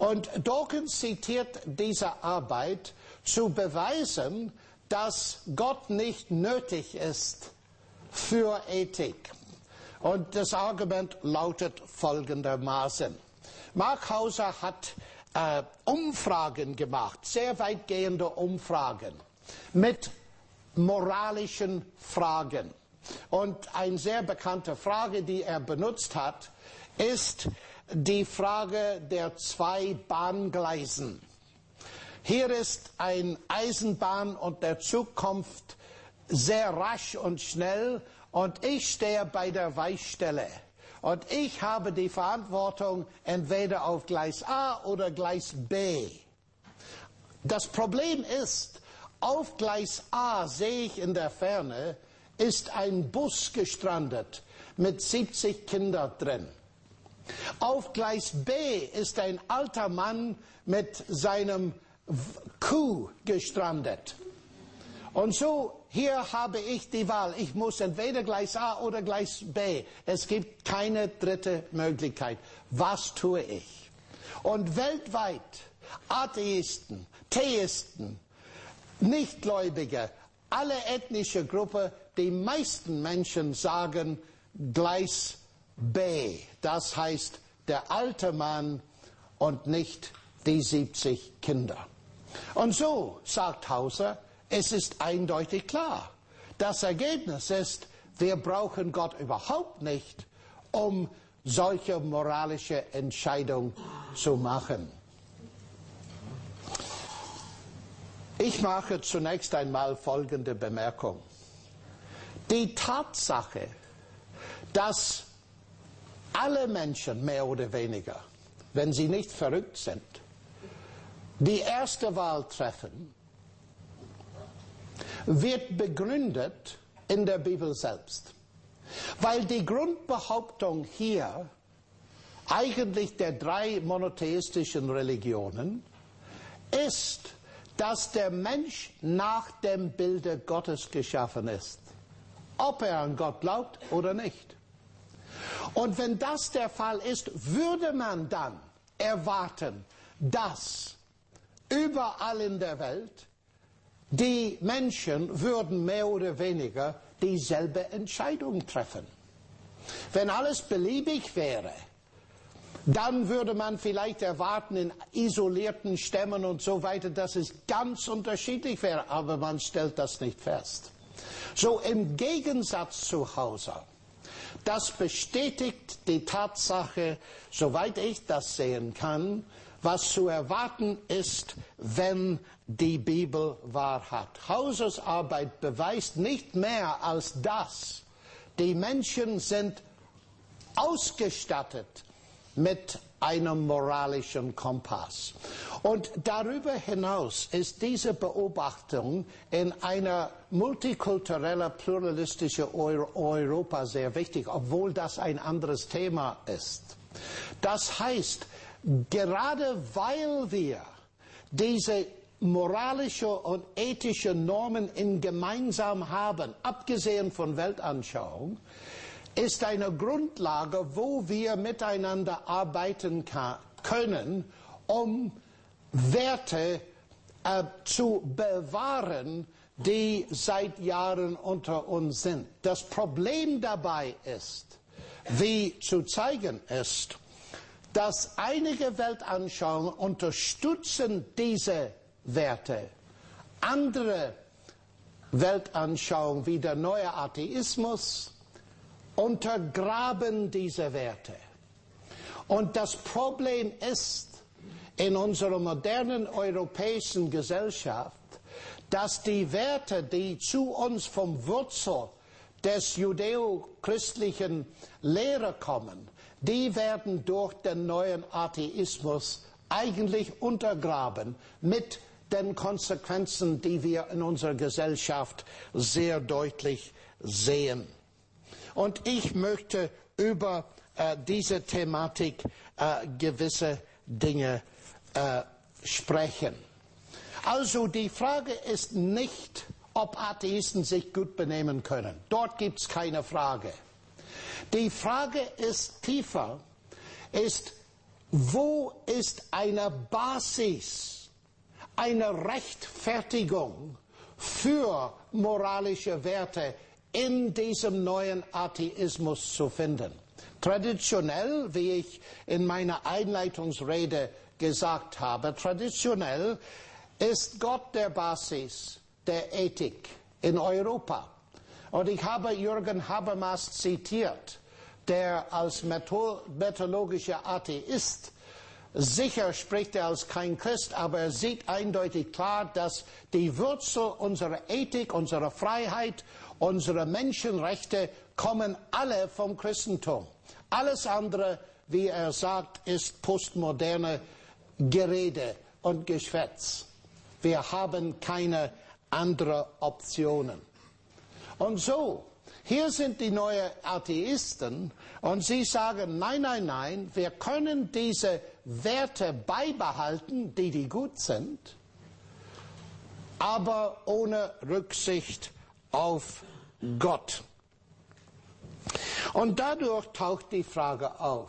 Und Dawkins zitiert diese Arbeit, zu beweisen, dass Gott nicht nötig ist für Ethik. Und das Argument lautet folgendermaßen. Mark Hauser hat äh, Umfragen gemacht, sehr weitgehende Umfragen mit moralischen Fragen. Und eine sehr bekannte Frage, die er benutzt hat, ist die Frage der zwei Bahngleisen. Hier ist eine Eisenbahn und der Zug kommt sehr rasch und schnell und ich stehe bei der Weichstelle. Und ich habe die Verantwortung entweder auf Gleis A oder Gleis B. Das Problem ist, auf Gleis A sehe ich in der Ferne, ist ein Bus gestrandet mit siebzig Kindern drin. Auf Gleis B ist ein alter Mann mit seinem Kuh gestrandet. Und so, hier habe ich die Wahl. Ich muss entweder Gleis A oder Gleis B. Es gibt keine dritte Möglichkeit. Was tue ich? Und weltweit, Atheisten, Theisten, Nichtgläubige, alle ethnische Gruppen, die meisten Menschen sagen Gleis B. Das heißt, der alte Mann und nicht die siebzig Kinder. Und so, sagt Hauser, es ist eindeutig klar. Das Ergebnis ist, wir brauchen Gott überhaupt nicht, um solche moralische Entscheidungen zu machen. Ich mache zunächst einmal folgende Bemerkung. Die Tatsache, dass alle Menschen mehr oder weniger, wenn sie nicht verrückt sind, die erste Wahl treffen, wird begründet in der Bibel selbst. Weil die Grundbehauptung hier eigentlich der drei monotheistischen Religionen ist, dass der Mensch nach dem Bilde Gottes geschaffen ist. Ob er an Gott glaubt oder nicht. Und wenn das der Fall ist, würde man dann erwarten, dass überall in der Welt die Menschen würden mehr oder weniger dieselbe Entscheidung treffen. Wenn alles beliebig wäre, dann würde man vielleicht erwarten in isolierten Stämmen und so weiter, dass es ganz unterschiedlich wäre, aber man stellt das nicht fest. So im Gegensatz zu Hauser, das bestätigt die Tatsache, soweit ich das sehen kann, was zu erwarten ist, wenn die Bibel wahr hat. Hausers Arbeit beweist nicht mehr als das. Die Menschen sind ausgestattet mit einem moralischen Kompass. Und darüber hinaus ist diese Beobachtung in einer multikulturellen, pluralistischen Europa sehr wichtig, obwohl das ein anderes Thema ist. Das heißt, gerade weil wir diese moralische und ethische Normen in gemeinsam haben, abgesehen von Weltanschauung, ist eine Grundlage, wo wir miteinander arbeiten können, um Werte äh, zu bewahren, die seit Jahren unter uns sind. Das Problem dabei ist, wie zu zeigen ist, dass einige Weltanschauungen unterstützen diese Werte. Andere Weltanschauungen wie der neue Atheismus untergraben diese Werte. Und das Problem ist in unserer modernen europäischen Gesellschaft, dass die Werte, die zu uns vom Wurzel des judäo-christlichen Lehre kommen, die werden durch den neuen Atheismus eigentlich untergraben mit den Konsequenzen, die wir in unserer Gesellschaft sehr deutlich sehen. Und ich möchte über äh, diese Thematik äh, gewisse Dinge äh, sprechen. Also die Frage ist nicht, ob Atheisten sich gut benehmen können. Dort gibt es keine Frage. Die Frage ist tiefer, ist, wo ist eine Basis, eine Rechtfertigung für moralische Werte in diesem neuen Atheismus zu finden? Traditionell, wie ich in meiner Einleitungsrede gesagt habe, traditionell ist Gott der Basis der Ethik in Europa. Und ich habe Jürgen Habermas zitiert, der als methodologischer Atheist, sicher spricht er als kein Christ, aber er sieht eindeutig klar, dass die Wurzel unserer Ethik, unserer Freiheit, unserer Menschenrechte kommen alle vom Christentum. Alles andere, wie er sagt, ist postmoderne Gerede und Geschwätz. Wir haben keine anderen Optionen. Und so, hier sind die neuen Atheisten und sie sagen, nein, nein, nein, wir können diese Werte beibehalten, die, die gut sind, aber ohne Rücksicht auf Gott. Und dadurch taucht die Frage auf.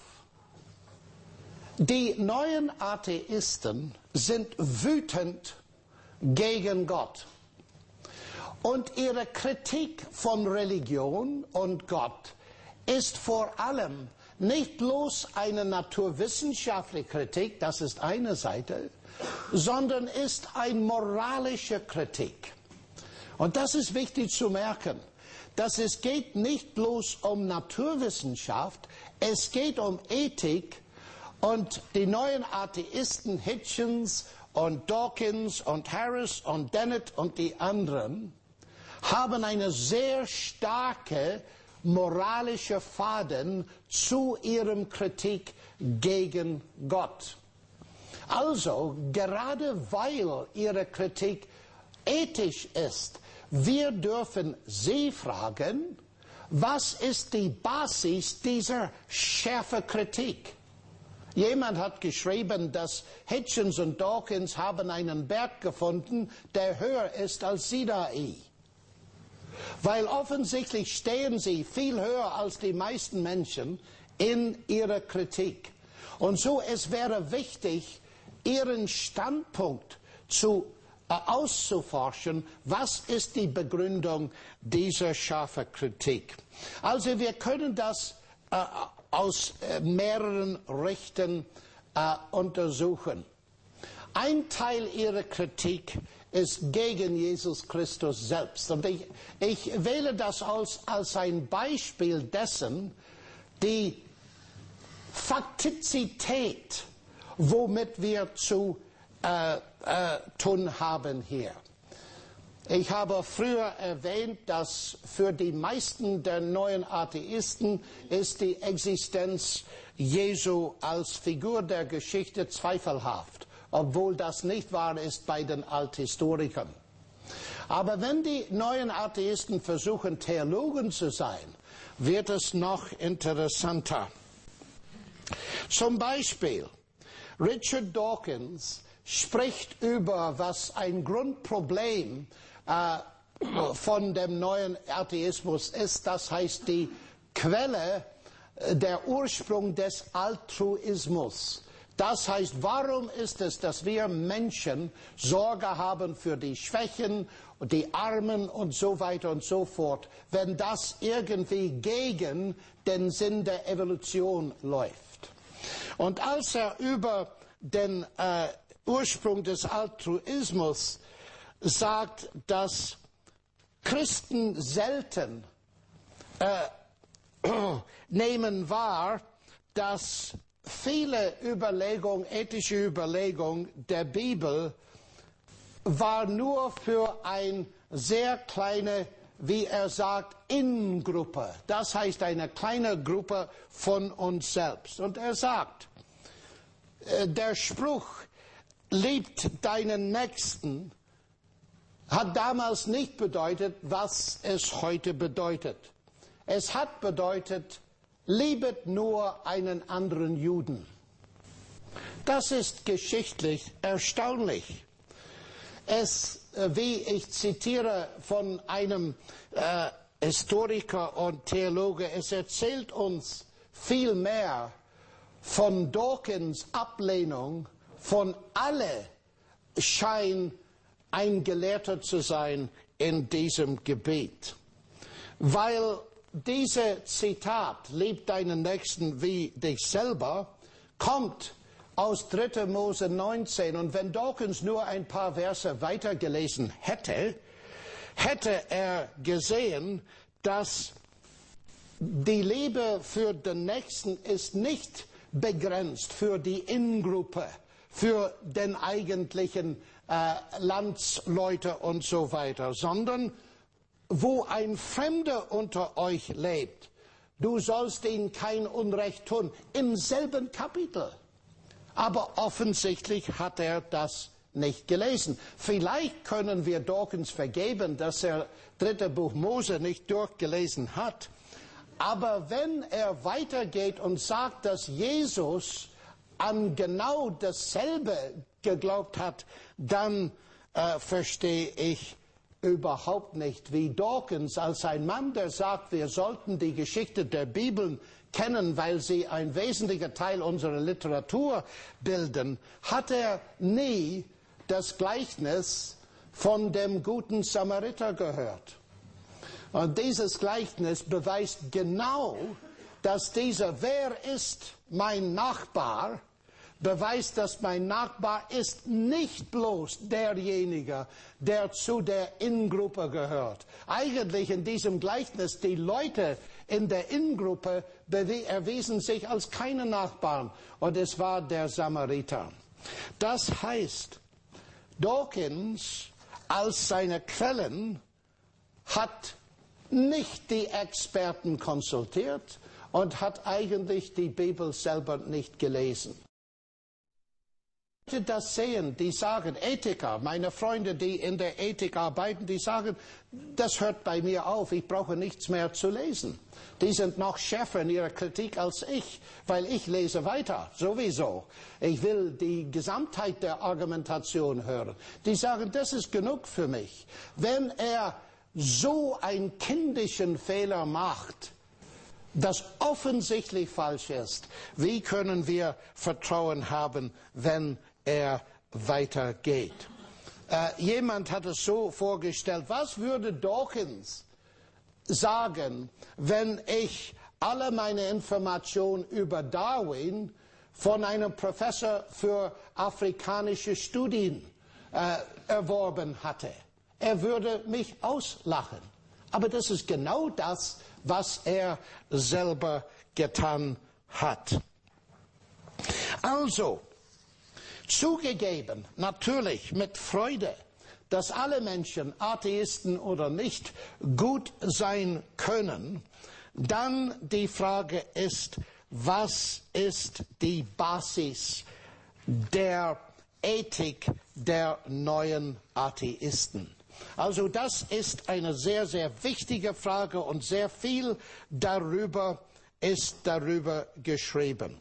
Die neuen Atheisten sind wütend gegen Gott. Und ihre Kritik von Religion und Gott ist vor allem nicht bloß eine naturwissenschaftliche Kritik, das ist eine Seite, sondern ist eine moralische Kritik. Und das ist wichtig zu merken, dass es geht nicht bloß um Naturwissenschaft, es geht um Ethik. Und die neuen Atheisten, Hitchens und Dawkins und Harris und Dennett und die anderen, haben eine sehr starke moralische Faden zu ihrem Kritik gegen Gott. Also, gerade weil ihre Kritik ethisch ist, wir dürfen sie fragen, was ist die Basis dieser schärfen Kritik? Jemand hat geschrieben, dass Hitchens und Dawkins haben einen Berg gefunden, der höher ist als Sinai. Weil offensichtlich stehen sie viel höher als die meisten Menschen in ihrer Kritik. Und so, es wäre wichtig, ihren Standpunkt zu, äh, auszuforschen, was ist die Begründung dieser scharfen Kritik. Also wir können das äh, aus äh, mehreren Richtungen äh, untersuchen. Ein Teil ihrer Kritik ist gegen Jesus Christus selbst. Und ich, ich wähle das als, als ein Beispiel dessen, die Faktizität, womit wir zu äh, äh, tun haben hier. Ich habe früher erwähnt, dass für die meisten der neuen Atheisten ist die Existenz Jesu als Figur der Geschichte zweifelhaft, obwohl das nicht wahr ist bei den Althistorikern. Aber wenn die neuen Atheisten versuchen, Theologen zu sein, wird es noch interessanter. Zum Beispiel, Richard Dawkins spricht über, was ein Grundproblem äh, von dem neuen Atheismus ist, das heißt die Quelle, der Ursprung des Altruismus. Das heißt, warum ist es, dass wir Menschen Sorge haben für die Schwächen, die Armen und so weiter und so fort, wenn das irgendwie gegen den Sinn der Evolution läuft? Und als er über den äh, Ursprung des Altruismus sagt, dass Christen selten äh, nehmen wahr, dass viele Überlegungen, ethische Überlegungen der Bibel war nur für eine sehr kleine, wie er sagt, Innengruppe. Das heißt eine kleine Gruppe von uns selbst. Und er sagt, der Spruch, liebt deinen Nächsten, hat damals nicht bedeutet, was es heute bedeutet. Es hat bedeutet, liebet nur einen anderen Juden. Das ist geschichtlich erstaunlich. Es, wie ich zitiere von einem äh, Historiker und Theologe, es erzählt uns viel mehr von Dawkins Ablehnung von alle scheinen ein Gelehrter zu sein in diesem Gebiet. Weil dieses Zitat, lieb deinen Nächsten wie dich selber, kommt aus dritter Mose neunzehn. Und wenn Dawkins nur ein paar Verse weitergelesen hätte, hätte er gesehen, dass die Liebe für den Nächsten ist nicht begrenzt für die Innengruppe, für den eigentlichen äh, Landsleute und so weiter, sondern wo ein Fremder unter euch lebt, du sollst ihm kein Unrecht tun, im selben Kapitel. Aber offensichtlich hat er das nicht gelesen. Vielleicht können wir Dawkins vergeben, dass er dritte Buch Mose nicht durchgelesen hat. Aber wenn er weitergeht und sagt, dass Jesus an genau dasselbe geglaubt hat, dann äh, verstehe ich überhaupt nicht, wie Dawkins als ein Mann, der sagt, wir sollten die Geschichte der Bibel kennen, weil sie ein wesentlicher Teil unserer Literatur bilden, hat er nie das Gleichnis von dem guten Samariter gehört. Und dieses Gleichnis beweist genau, dass dieser Wer ist mein Nachbar, beweist, dass mein Nachbar ist nicht bloß derjenige, der zu der Innengruppe gehört. Eigentlich in diesem Gleichnis, die Leute in der Innengruppe erwiesen sich als keine Nachbarn, und es war der Samariter. Das heißt, Dawkins als seine Quellen hat nicht die Experten konsultiert und hat eigentlich die Bibel selber nicht gelesen. Das sehen, die sagen, Ethiker, meine Freunde, die in der Ethik arbeiten, die sagen, das hört bei mir auf, ich brauche nichts mehr zu lesen. Die sind noch schärfer in ihrer Kritik als ich, weil ich lese weiter, sowieso. Ich will die Gesamtheit der Argumentation hören. Die sagen, das ist genug für mich. Wenn er so einen kindischen Fehler macht, das offensichtlich falsch ist, wie können wir Vertrauen haben, wenn er weitergeht? Äh, jemand hat es so vorgestellt, was würde Dawkins sagen, wenn ich alle meine Informationen über Darwin von einem Professor für afrikanische Studien äh, erworben hatte? Er würde mich auslachen. Aber das ist genau das, was er selber getan hat. Also, zugegeben, natürlich mit Freude, dass alle Menschen, Atheisten oder nicht, gut sein können, dann die Frage ist, was ist die Basis der Ethik der neuen Atheisten? Also das ist eine sehr, sehr wichtige Frage und sehr viel darüber ist darüber geschrieben.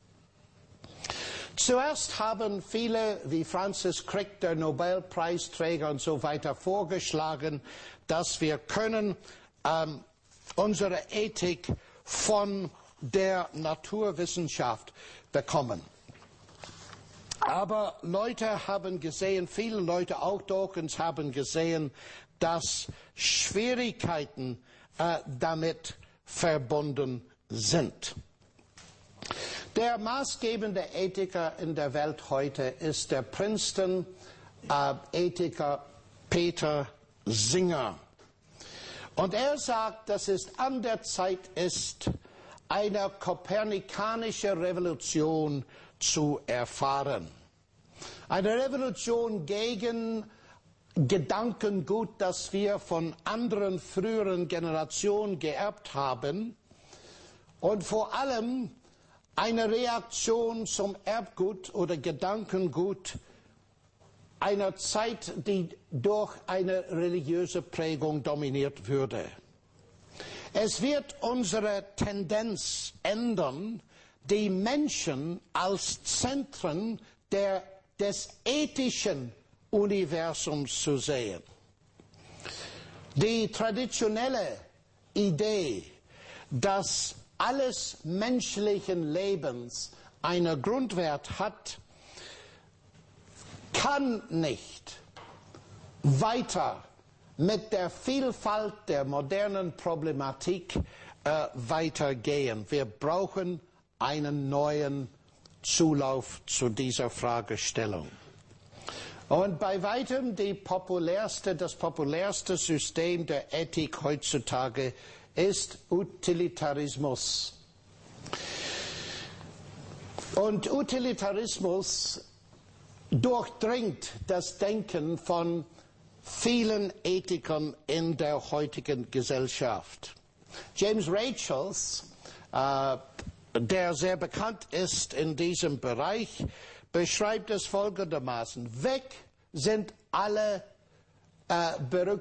Zuerst haben viele, wie Francis Crick, der Nobelpreisträger und so weiter, vorgeschlagen, dass wir können ähm, unsere Ethik von der Naturwissenschaft bekommen. Aber Leute haben gesehen, viele Leute, auch Dawkins, haben gesehen, dass Schwierigkeiten äh, damit verbunden sind. Der maßgebende Ethiker in der Welt heute ist der Princeton-Ethiker äh, Peter Singer. Und er sagt, dass es an der Zeit ist, eine kopernikanische Revolution zu erfahren. Eine Revolution gegen Gedankengut, das wir von anderen früheren Generationen geerbt haben, und vor allem eine Reaktion zum Erbgut oder Gedankengut einer Zeit, die durch eine religiöse Prägung dominiert würde. Es wird unsere Tendenz ändern, die Menschen als Zentren der, des ethischen Universums zu sehen. Die traditionelle Idee, dass alles menschlichen Lebens einen Grundwert hat, kann nicht weiter mit der Vielfalt der modernen Problematik äh, weitergehen. Wir brauchen einen neuen Zulauf zu dieser Fragestellung. Und bei weitem die populärste, das populärste System der Ethik heutzutage ist Utilitarismus. Und Utilitarismus durchdringt das Denken von vielen Ethikern in der heutigen Gesellschaft. James Rachels, äh, der sehr bekannt ist in diesem Bereich, beschreibt es folgendermaßen: Weg sind alle, äh,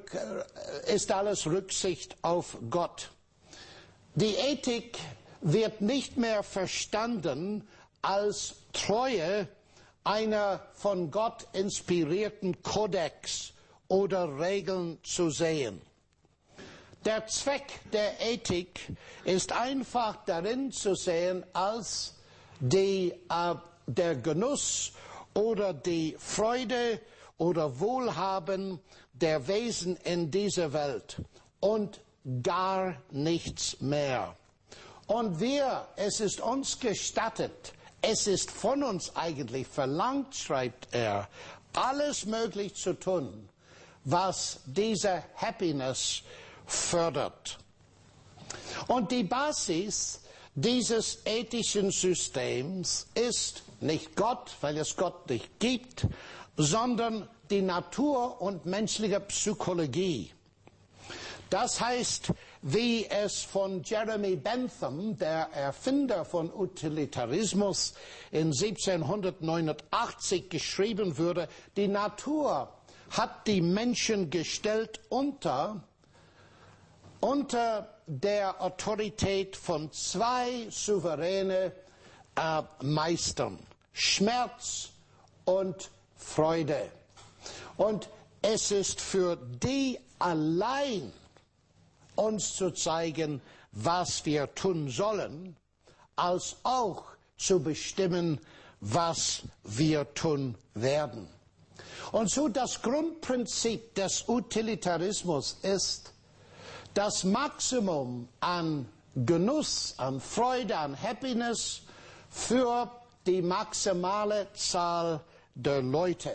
ist alles Rücksicht auf Gott. Die Ethik wird nicht mehr verstanden als Treue einer von Gott inspirierten Kodex oder Regeln zu sehen. Der Zweck der Ethik ist einfach darin zu sehen, als die, äh, der Genuss oder die Freude oder Wohlhaben der Wesen in dieser Welt und gar nichts mehr. Und wir, es ist uns gestattet, es ist von uns eigentlich verlangt, schreibt er, alles möglich zu tun, was diese Happiness fördert. Und die Basis dieses ethischen Systems ist nicht Gott, weil es Gott nicht gibt, sondern die Natur und menschliche Psychologie. Das heißt, wie es von Jeremy Bentham, der Erfinder von Utilitarismus, in siebzehnhundertneunundachtzig geschrieben wurde, die Natur hat die Menschen gestellt unter, unter der Autorität von zwei souveräne äh, Meistern, Schmerz und Freude. Und es ist für die allein uns zu zeigen, was wir tun sollen, als auch zu bestimmen, was wir tun werden. Und so das Grundprinzip des Utilitarismus ist, das Maximum an Genuss, an Freude, an Happiness für die maximale Zahl der Leute.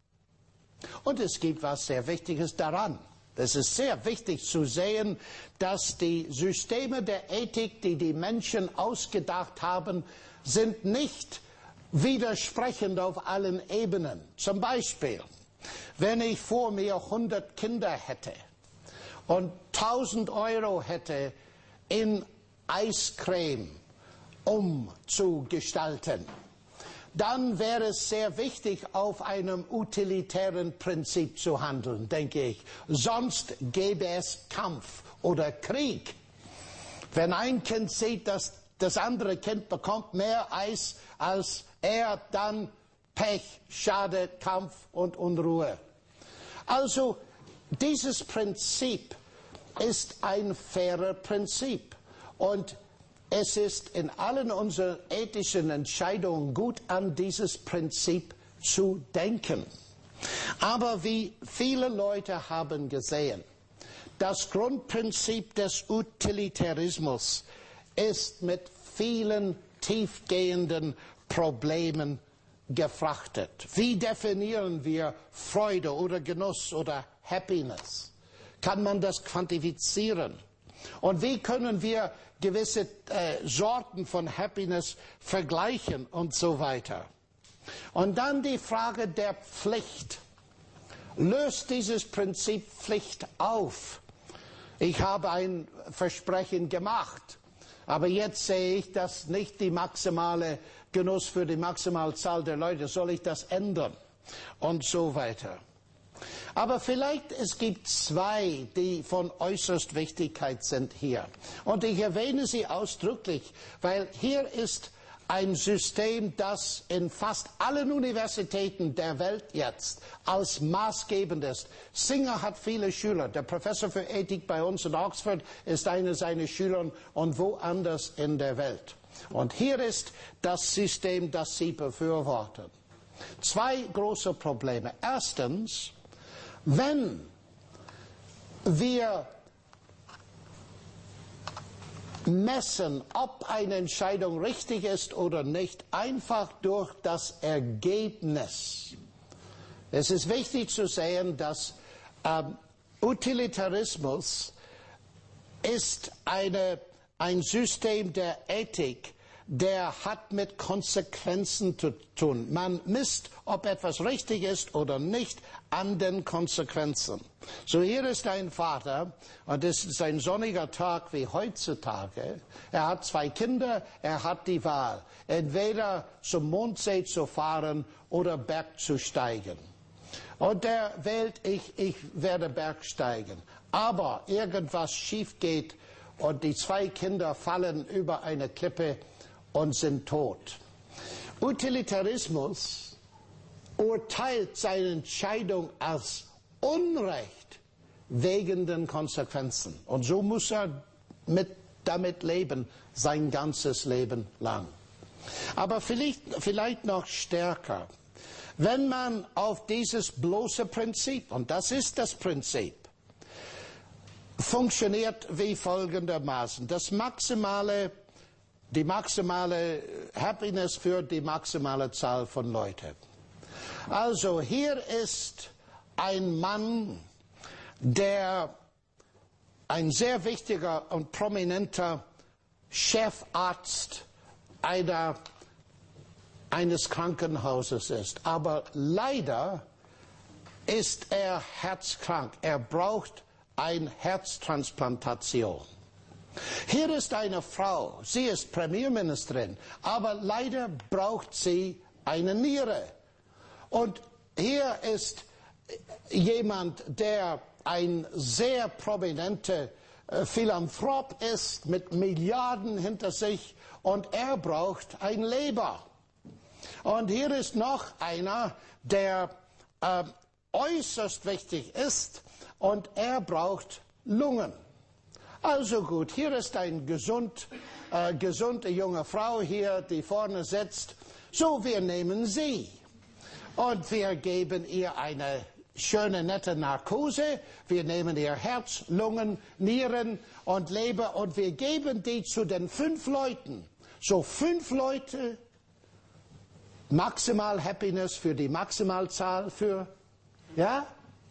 Und es gibt was sehr Wichtiges daran. Es ist sehr wichtig zu sehen, dass die Systeme der Ethik, die die Menschen ausgedacht haben, sind nicht widersprechend auf allen Ebenen. Zum Beispiel, wenn ich vor mir hundert Kinder hätte und tausend Euro hätte in Eiscreme umzugestalten, dann wäre es sehr wichtig, auf einem utilitären Prinzip zu handeln, denke ich. Sonst gäbe es Kampf oder Krieg. Wenn ein Kind sieht, dass das andere Kind bekommt mehr Eis als er, dann Pech, Schade, Kampf und Unruhe. Also dieses Prinzip ist ein fairer Prinzip und es ist in allen unseren ethischen Entscheidungen gut, an dieses Prinzip zu denken. Aber wie viele Leute haben gesehen, das Grundprinzip des Utilitarismus ist mit vielen tiefgehenden Problemen gefrachtet. Wie definieren wir Freude oder Genuss oder Happiness? Kann man das quantifizieren? Und wie können wir gewisse äh, Sorten von Happiness vergleichen und so weiter? Und dann die Frage der Pflicht. Löst dieses Prinzip Pflicht auf? Ich habe ein Versprechen gemacht, aber jetzt sehe ich, dass nicht die maximale Genuss für die maximale Zahl der Leute, soll ich das ändern? Und so weiter. Aber vielleicht es gibt zwei, die von äußerst Wichtigkeit sind hier. Und ich erwähne sie ausdrücklich, weil hier ist ein System, das in fast allen Universitäten der Welt jetzt als maßgebend ist. Singer hat viele Schüler. Der Professor für Ethik bei uns in Oxford ist einer seiner Schüler und woanders in der Welt. Und hier ist das System, das Sie befürworten. Zwei große Probleme. Erstens, wenn wir messen, ob eine Entscheidung richtig ist oder nicht, einfach durch das Ergebnis. Es ist wichtig zu sehen, dass ähm, Utilitarismus ist eine, ein System der Ethik, der hat mit Konsequenzen zu tun. Man misst, ob etwas richtig ist oder nicht, an den Konsequenzen. So, hier ist ein Vater, und es ist ein sonniger Tag wie heutzutage. Er hat zwei Kinder, er hat die Wahl, entweder zum Mondsee zu fahren oder bergzusteigen. Und er wählt, ich, ich werde bergsteigen. Aber irgendwas schief geht und die zwei Kinder fallen über eine Klippe und sind tot. Utilitarismus urteilt seine Entscheidung als Unrecht wegen den Konsequenzen. Und so muss er mit, damit leben, sein ganzes Leben lang. Aber vielleicht, vielleicht noch stärker. Wenn man auf dieses bloße Prinzip, und das ist das Prinzip, funktioniert wie folgendermaßen. Das maximale Die maximale Happiness für die maximale Zahl von Leuten. Also hier ist ein Mann, der ein sehr wichtiger und prominenter Chefarzt einer, eines Krankenhauses ist. Aber leider ist er herzkrank. Er braucht eine Herztransplantation. Hier ist eine Frau, sie ist Premierministerin, aber leider braucht sie eine Niere. Und hier ist jemand, der ein sehr prominenter Philanthrop ist, mit Milliarden hinter sich, und er braucht ein Leber. Und hier ist noch einer, der äh, äußerst wichtig ist, und er braucht Lungen. Also gut, hier ist eine gesund, äh, gesunde junge Frau hier, die vorne sitzt. So, wir nehmen sie und wir geben ihr eine schöne, nette Narkose. Wir nehmen ihr Herz, Lungen, Nieren und Leber und wir geben die zu den fünf Leuten. So fünf Leute, maximal Happiness für die Maximalzahl für, ja?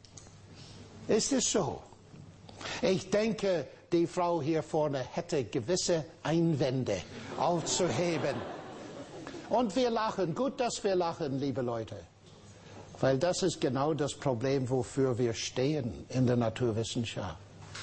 Ist es so? Ich denke, die Frau hier vorne hätte gewisse Einwände aufzuheben. Und wir lachen. Gut, dass wir lachen, liebe Leute. Weil das ist genau das Problem, wofür wir stehen in der Naturwissenschaft.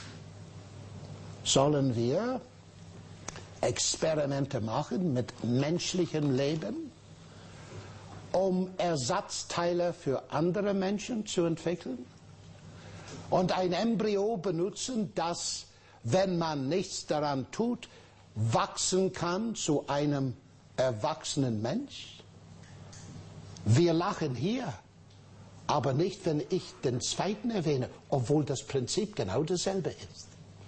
Sollen wir Experimente machen mit menschlichem Leben, um Ersatzteile für andere Menschen zu entwickeln? Und ein Embryo benutzen, das, wenn man nichts daran tut, wachsen kann zu einem erwachsenen Mensch? Wir lachen hier, aber nicht, wenn ich den zweiten erwähne, obwohl das Prinzip genau dasselbe ist.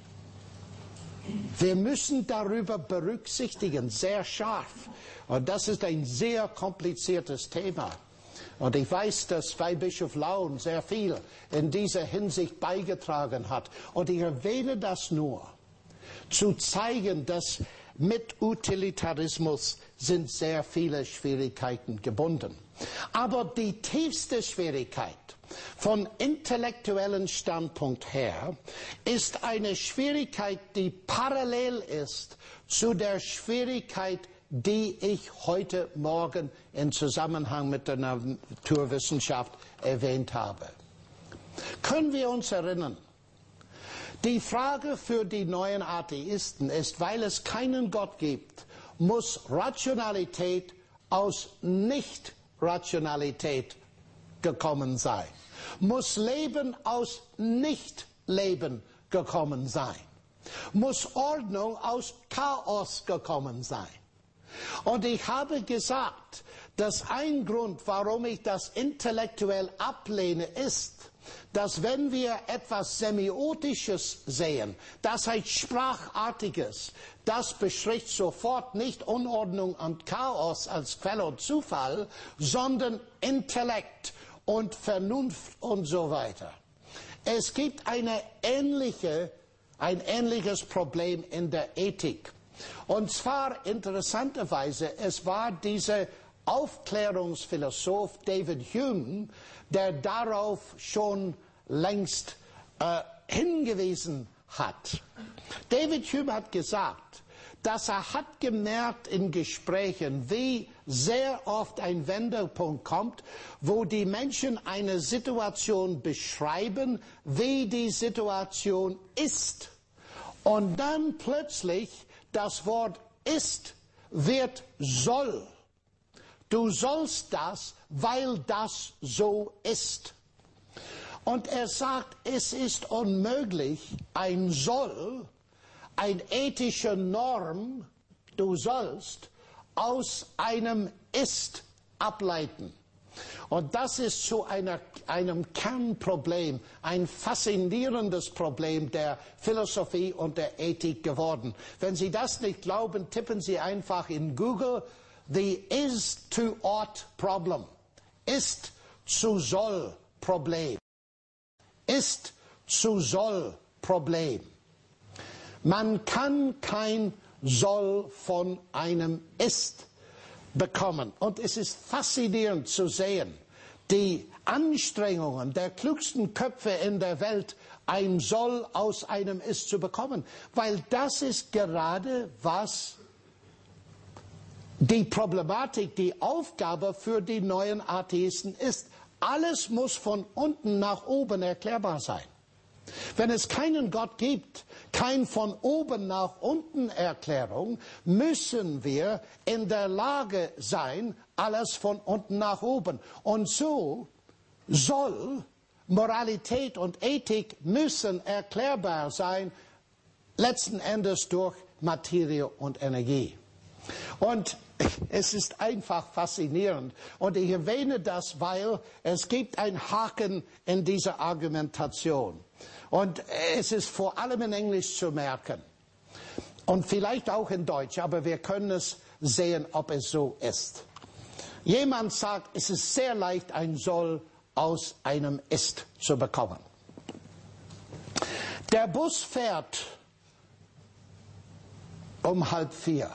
Wir müssen darüber berücksichtigen, sehr scharf. Und das ist ein sehr kompliziertes Thema. Und ich weiß, dass Weihbischof Laun sehr viel in dieser Hinsicht beigetragen hat. Und ich erwähne das nur, zu zeigen, dass mit Utilitarismus sind sehr viele Schwierigkeiten gebunden. Aber die tiefste Schwierigkeit von intellektuellem Standpunkt her ist eine Schwierigkeit, die parallel ist zu der Schwierigkeit, die ich heute Morgen im Zusammenhang mit der Naturwissenschaft erwähnt habe. Können wir uns erinnern? Die Frage für die neuen Atheisten ist, weil es keinen Gott gibt, muss Rationalität aus Nicht-Rationalität gekommen sein. Muss Leben aus Nicht-Leben gekommen sein. Muss Ordnung aus Chaos gekommen sein. Und ich habe gesagt, dass ein Grund, warum ich das intellektuell ablehne, ist, dass wenn wir etwas Semiotisches sehen, das heißt Sprachartiges, das beschreibt sofort nicht Unordnung und Chaos als Quelle und Zufall, sondern Intellekt und Vernunft und so weiter. Es gibt eine ähnliche, ein ähnliches Problem in der Ethik. Und zwar interessanterweise, es war dieser Aufklärungsphilosoph David Hume, der darauf schon längst äh, hingewiesen hat. David Hume hat gesagt, dass er hat gemerkt in Gesprächen, wie sehr oft ein Wendepunkt kommt, wo die Menschen eine Situation beschreiben, wie die Situation ist. Und dann plötzlich das Wort ist wird soll. Du sollst das, weil das so ist. Und er sagt, es ist unmöglich, ein Soll, eine ethische Norm, du sollst, aus einem Ist ableiten. Und das ist zu einer, einem Kernproblem, ein faszinierendes Problem der Philosophie und der Ethik geworden. Wenn Sie das nicht glauben, tippen Sie einfach in Google, the is to ought problem. Ist zu soll Problem. Ist zu soll Problem. Man kann kein Soll von einem Ist bekommen. Und es ist faszinierend zu sehen, die Anstrengungen der klügsten Köpfe in der Welt, ein Soll aus einem Ist zu bekommen. Weil das ist gerade, was die Problematik, die Aufgabe für die neuen Atheisten ist. Alles muss von unten nach oben erklärbar sein. Wenn es keinen Gott gibt, kein von oben nach unten Erklärung, müssen wir in der Lage sein, alles von unten nach oben. Und so soll Moralität und Ethik müssen erklärbar sein, letzten Endes durch Materie und Energie. Und es ist einfach faszinierend. Und ich erwähne das, weil es gibt einen Haken in dieser Argumentation. Und es ist vor allem in Englisch zu merken. Und vielleicht auch in Deutsch, aber wir können es sehen, ob es so ist. Jemand sagt, es ist sehr leicht, ein Soll aus einem Ist zu bekommen. Der Bus fährt um halb vier.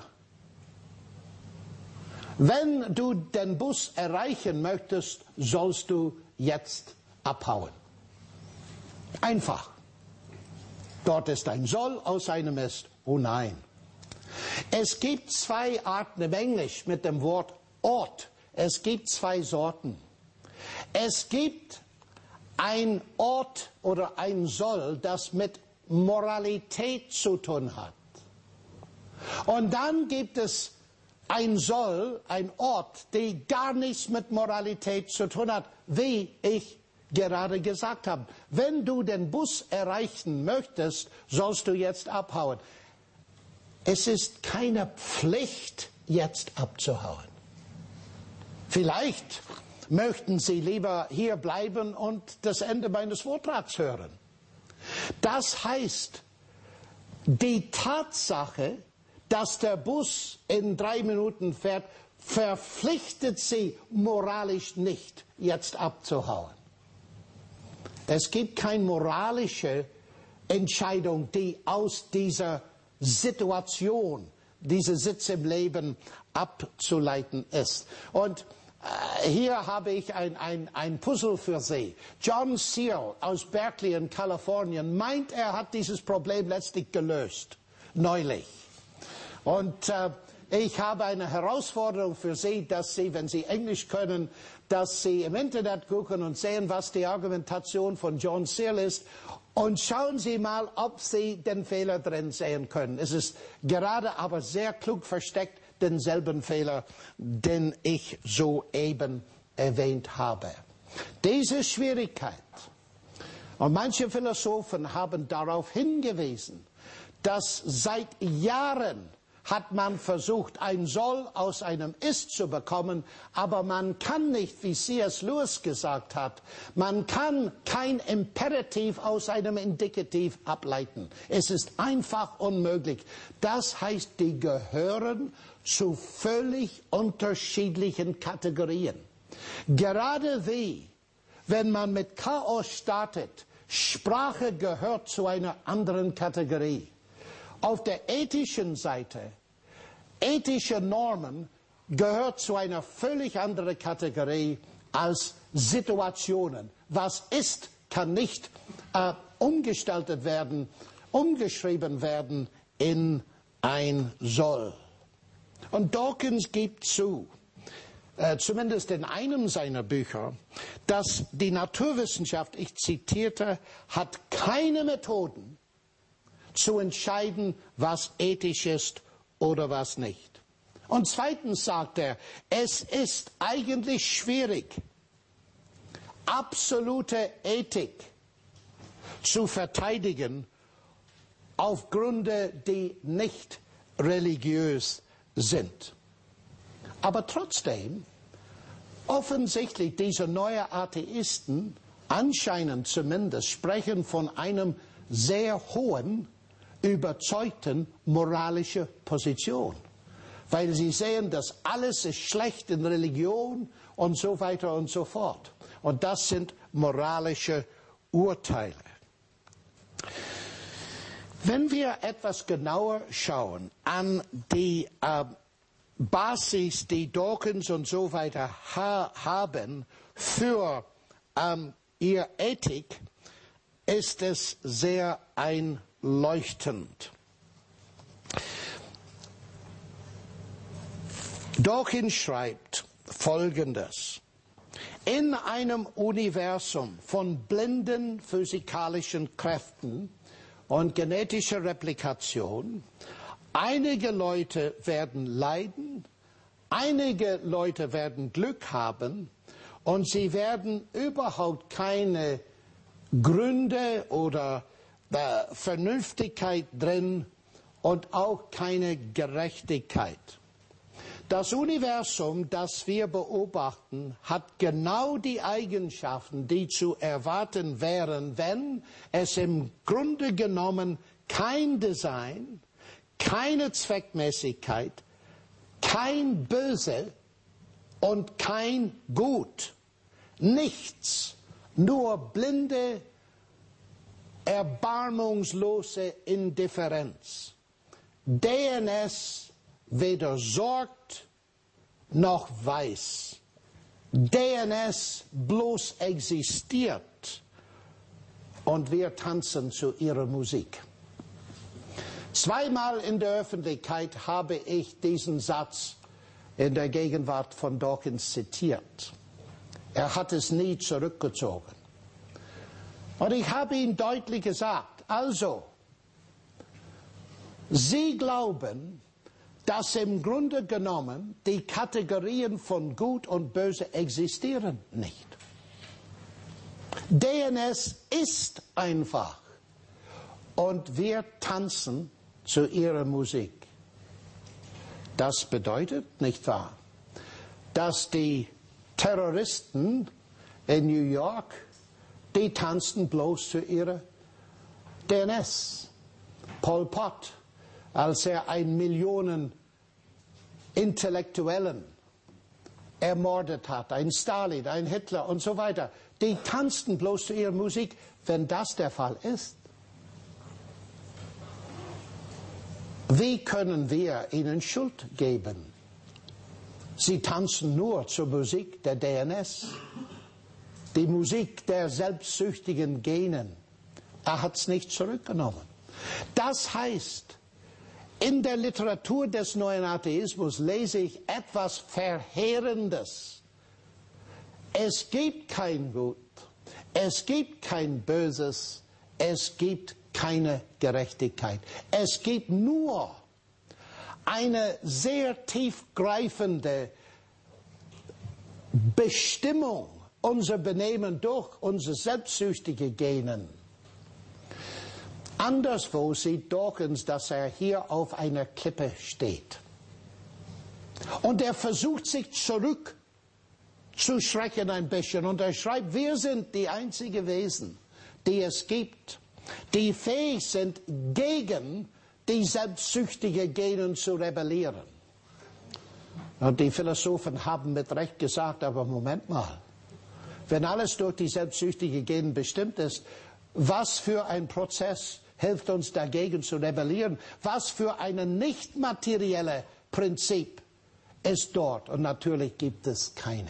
Wenn du den Bus erreichen möchtest, sollst du jetzt abhauen. Einfach. Dort ist ein Soll, aus einem Ist. Oh nein. Es gibt zwei Arten im Englisch mit dem Wort ought. Es gibt zwei Sorten. Es gibt ein ought oder ein Soll, das mit Moralität zu tun hat. Und dann gibt es ein Soll, ein Ort, die gar nichts mit Moralität zu tun hat, wie ich gerade gesagt habe. Wenn du den Bus erreichen möchtest, sollst du jetzt abhauen. Es ist keine Pflicht, jetzt abzuhauen. Vielleicht möchten Sie lieber hier bleiben und das Ende meines Vortrags hören. Das heißt, die Tatsache, dass der Bus in drei Minuten fährt, verpflichtet Sie moralisch nicht, jetzt abzuhauen. Es gibt keine moralische Entscheidung, die aus dieser Situation, dieser Sitz im Leben abzuleiten ist. Und äh, hier habe ich ein, ein, ein Puzzle für Sie. John Searle aus Berkeley in Kalifornien meint, er hat dieses Problem letztlich gelöst, neulich. Und äh, ich habe eine Herausforderung für Sie, dass Sie, wenn Sie Englisch können, dass Sie im Internet gucken und sehen, was die Argumentation von John Searle ist. Und schauen Sie mal, ob Sie den Fehler drin sehen können. Es ist gerade aber sehr klug versteckt, denselben Fehler, den ich soeben erwähnt habe. Diese Schwierigkeit, und manche Philosophen haben darauf hingewiesen, dass seit Jahren hat man versucht, ein Soll aus einem Ist zu bekommen, aber man kann nicht, wie C S Lewis gesagt hat, man kann kein Imperativ aus einem Indikativ ableiten. Es ist einfach unmöglich. Das heißt, die gehören zu völlig unterschiedlichen Kategorien. Gerade wie, wenn man mit Chaos startet, Sprache gehört zu einer anderen Kategorie. Auf der ethischen Seite, ethische Normen gehört zu einer völlig anderen Kategorie als Situationen. Was ist, kann nicht äh, umgestaltet werden, umgeschrieben werden in ein Soll. Und Dawkins gibt zu, äh, zumindest in einem seiner Bücher, dass die Naturwissenschaft, ich zitierte, hat keine Methoden, zu entscheiden, was ethisch ist oder was nicht. Und zweitens sagt er, es ist eigentlich schwierig, absolute Ethik zu verteidigen auf Gründe, die nicht religiös sind. Aber trotzdem, offensichtlich diese neuen Atheisten, anscheinend zumindest, sprechen von einem sehr hohen, überzeugten moralische Position, weil sie sehen, dass alles ist schlecht in Religion und so weiter und so fort. Und das sind moralische Urteile. Wenn wir etwas genauer schauen an die äh, Basis, die Dawkins und so weiter ha haben für ähm, ihre Ethik, ist es sehr einleuchtend. Dawkins schreibt Folgendes: In einem Universum von blinden physikalischen Kräften und genetischer Replikation, einige Leute werden leiden, einige Leute werden Glück haben und sie werden überhaupt keine Gründe oder äh, Vernünftigkeit drin und auch keine Gerechtigkeit. Das Universum, das wir beobachten, hat genau die Eigenschaften, die zu erwarten wären, wenn es im Grunde genommen kein Design, keine Zweckmäßigkeit, kein Böse und kein Gut, nichts, nur blinde, erbarmungslose Indifferenz. D N S weder sorgt noch weiß. D N S bloß existiert und wir tanzen zu ihrer Musik. Zweimal in der Öffentlichkeit habe ich diesen Satz in der Gegenwart von Dawkins zitiert. Er hat es nie zurückgezogen. Und ich habe ihm deutlich gesagt, also, Sie glauben, dass im Grunde genommen die Kategorien von Gut und Böse existieren nicht. D N S ist einfach und wir tanzen zu ihrer Musik. Das bedeutet, nicht wahr, dass die Terroristen in New York, die tanzten bloß zu ihrer D N S. Pol Pot, als er ein Millionen Intellektuellen ermordet hat, ein Stalin, ein Hitler und so weiter, die tanzten bloß zu ihrer Musik. Wenn das der Fall ist, wie können wir ihnen Schuld geben? Sie tanzen nur zur Musik der D N S, die Musik der selbstsüchtigen Genen. Er hat es nicht zurückgenommen. Das heißt, in der Literatur des neuen Atheismus lese ich etwas Verheerendes. Es gibt kein Gut, es gibt kein Böses, es gibt keine Gerechtigkeit. Es gibt nur eine sehr tiefgreifende Bestimmung unser Benehmen durch unsere selbstsüchtige Genen. Anderswo sieht Dawkins, dass er hier auf einer Klippe steht. Und er versucht sich zurückzuschrecken ein bisschen. Und er schreibt, wir sind die einzigen Wesen, die es gibt, die fähig sind, gegen die selbstsüchtige Genen zu rebellieren. Und die Philosophen haben mit Recht gesagt, aber Moment mal, wenn alles durch die selbstsüchtige Genen bestimmt ist, was für ein Prozess hilft uns dagegen zu rebellieren? Was für ein nicht materielles Prinzip ist dort? Und natürlich gibt es keine.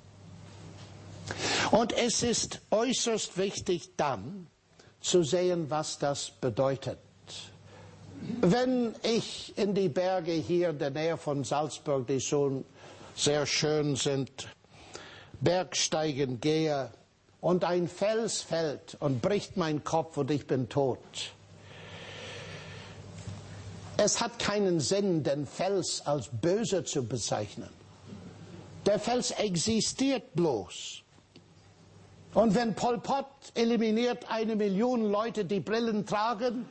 Und es ist äußerst wichtig dann zu sehen, was das bedeutet. Wenn ich in die Berge hier in der Nähe von Salzburg, die schon sehr schön sind, Bergsteigen gehe und ein Fels fällt und bricht mein Kopf und ich bin tot. Es hat keinen Sinn, den Fels als böse zu bezeichnen. Der Fels existiert bloß. Und wenn Pol Pot eliminiert eine Million Leute, die Brillen tragen,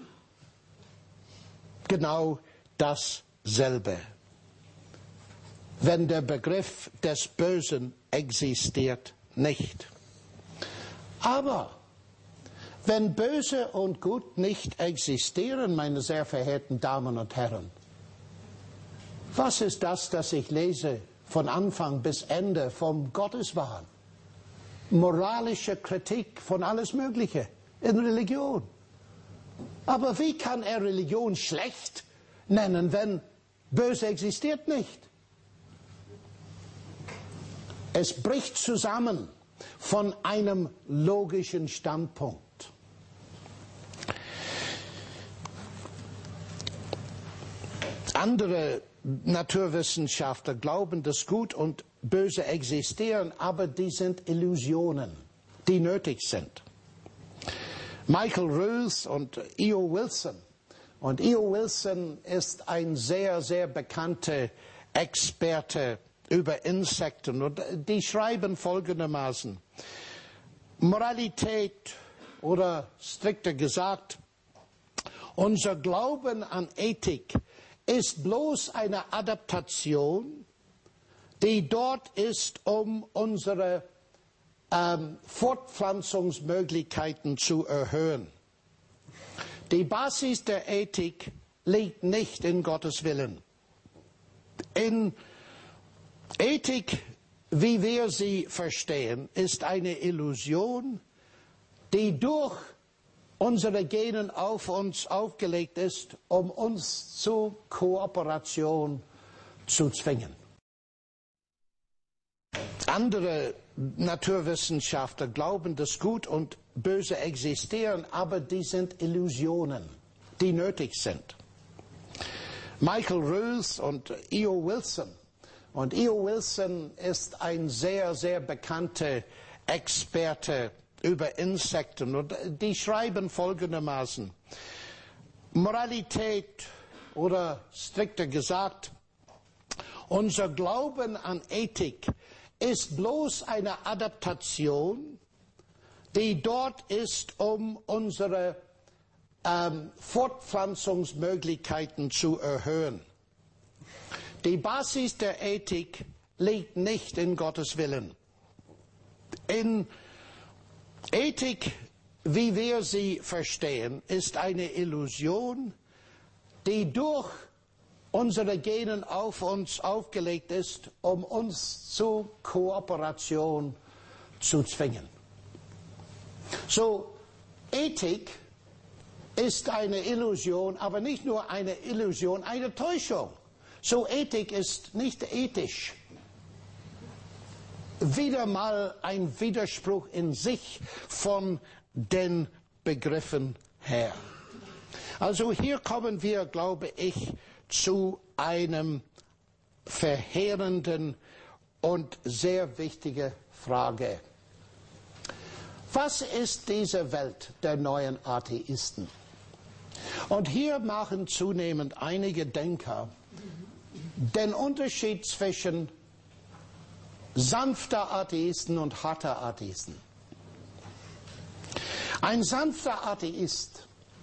genau dasselbe. Wenn der Begriff des Bösen existiert nicht. Aber wenn Böse und Gut nicht existieren, meine sehr verehrten Damen und Herren, was ist das, das ich lese von Anfang bis Ende vom Gotteswahn? Moralische Kritik von alles Mögliche in Religion. Aber wie kann er Religion schlecht nennen, wenn Böse existiert nicht? Es bricht zusammen von einem logischen Standpunkt. Andere Naturwissenschaftler glauben, dass Gut und Böse existieren, aber die sind Illusionen, die nötig sind. Michael Ruth und E O Wilson. Und E O Wilson ist ein sehr, sehr bekannter Experte über Insekten. Und die schreiben folgendermaßen: Moralität, oder strikter gesagt, unser Glauben an Ethik ist bloß eine Adaptation, die dort ist, um unsere ähm, Fortpflanzungsmöglichkeiten zu erhöhen. Die Basis der Ethik liegt nicht in Gottes Willen. In Ethik, wie wir sie verstehen, ist eine Illusion, die durch unsere Genen auf uns aufgelegt ist, um uns zu Kooperation zu zwingen. Andere Naturwissenschaftler glauben, dass Gut und Böse existieren, aber die sind Illusionen, die nötig sind. Michael Ruth und E O Wilson. Und E O Wilson ist ein sehr, sehr bekannter Experte über Insekten. Und die schreiben folgendermaßen: Moralität, oder strikter gesagt, unser Glauben an Ethik ist bloß eine Adaptation, die dort ist, um unsere ähm, Fortpflanzungsmöglichkeiten zu erhöhen. Die Basis der Ethik liegt nicht in Gottes Willen. In Ethik, wie wir sie verstehen, ist eine Illusion, die durch unsere Genen auf uns aufgelegt ist, um uns zu Kooperation zu zwingen. So, Ethik ist eine Illusion, aber nicht nur eine Illusion, eine Täuschung. So, Ethik ist nicht ethisch. Wieder mal ein Widerspruch in sich von den Begriffen her. Also hier kommen wir, glaube ich, zu einem verheerenden und sehr wichtigen Frage. Was ist diese Welt der neuen Atheisten? Und hier machen zunehmend einige Denker den Unterschied zwischen sanfter Atheisten und harter Atheisten. Ein sanfter Atheist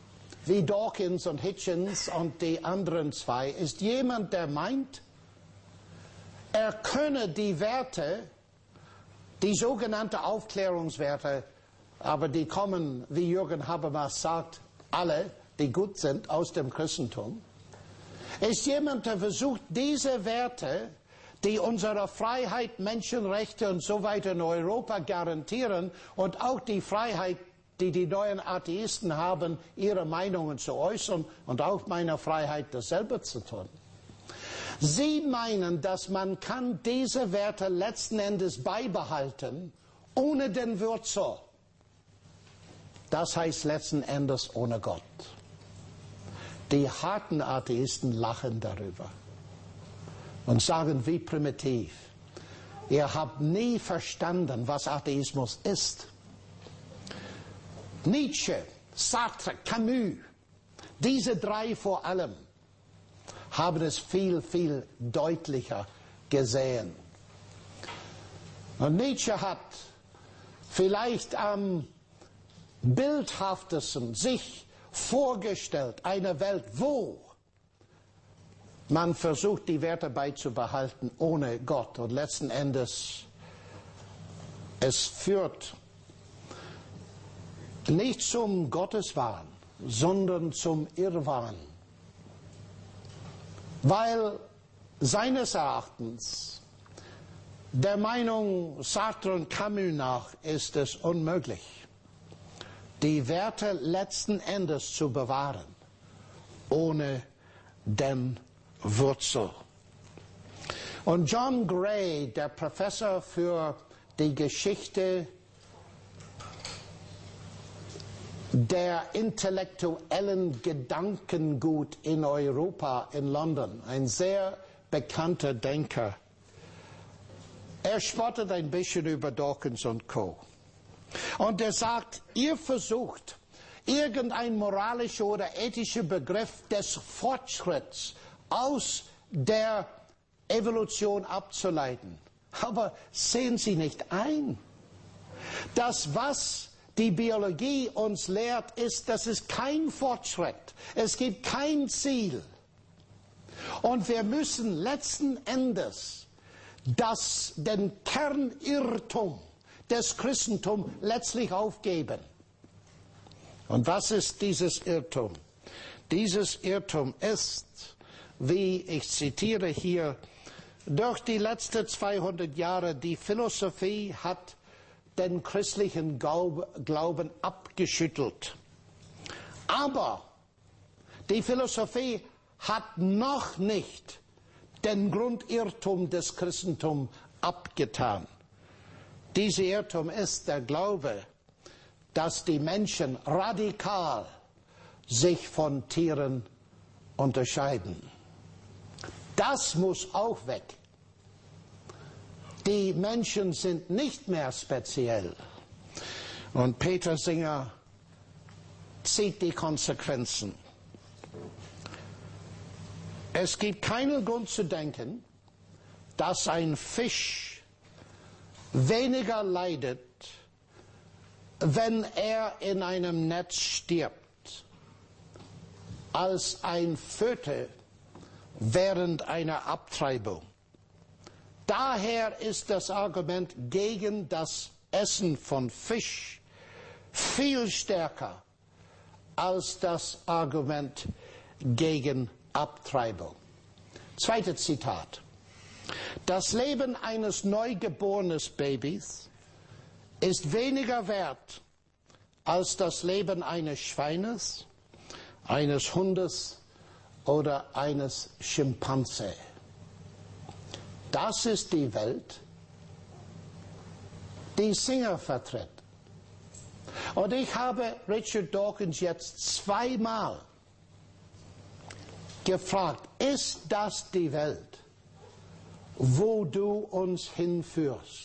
wie Dawkins und Hitchens und die anderen zwei, ist jemand, der meint, er könne die Werte, die sogenannten Aufklärungswerte, aber die kommen, wie Jürgen Habermas sagt, alle, die gut sind, aus dem Christentum, ist jemand, der versucht, diese Werte, die unsere Freiheit, Menschenrechte und so weiter in Europa garantieren und auch die Freiheit, die die neuen Atheisten haben, ihre Meinungen zu äußern und auch meine Freiheit, dasselbe zu tun. Sie meinen, dass man kann diese Werte letzten Endes beibehalten, ohne den Wurzel. Das heißt letzten Endes ohne Gott. Die harten Atheisten lachen darüber und sagen, wie primitiv. Ihr habt nie verstanden, was Atheismus ist. Nietzsche, Sartre, Camus, diese drei vor allem, haben es viel, viel deutlicher gesehen. Und Nietzsche hat vielleicht am bildhaftesten sich vorgestellt, eine Welt, wo man versucht, die Werte beizubehalten ohne Gott. Und letzten Endes, es führt nicht zum Gotteswahn, sondern zum Irrwahn. Weil seines Erachtens der Meinung Sartre und Camus nach ist es unmöglich, die Werte letzten Endes zu bewahren, ohne den Wurzel. Und John Gray, der Professor für die Geschichte der intellektuellen Gedankengut in Europa, in London, ein sehr bekannter Denker. Er spottet ein bisschen über Dawkins und Co. Und er sagt, ihr versucht, irgendein moralischer oder ethischer Begriff des Fortschritts aus der Evolution abzuleiten. Aber sehen Sie nicht ein, dass was die Biologie uns lehrt, ist, dass es kein Fortschritt, es gibt kein Ziel. Und wir müssen letzten Endes das, den Kernirrtum des Christentums letztlich aufgeben. Und was ist dieses Irrtum? Dieses Irrtum ist, wie ich zitiere hier, durch die letzten zweihundert Jahre, die Philosophie hat den christlichen Glauben abgeschüttelt. Aber die Philosophie hat noch nicht den Grundirrtum des Christentums abgetan. Dieser Irrtum ist der Glaube, dass die Menschen radikal sich von Tieren unterscheiden. Das muss auch weg. Die Menschen sind nicht mehr speziell. Und Peter Singer zieht die Konsequenzen. Es gibt keinen Grund zu denken, dass ein Fisch weniger leidet, wenn er in einem Netz stirbt, als ein Vögel während einer Abtreibung. Daher ist das Argument gegen das Essen von Fisch viel stärker als das Argument gegen Abtreibung. Zweites Zitat. Das Leben eines neugeborenen Babys ist weniger wert als das Leben eines Schweines, eines Hundes oder eines Schimpanse. Das ist die Welt, die Singer vertritt. Und ich habe Richard Dawkins jetzt zweimal gefragt, ist das die Welt, wo du uns hinführst?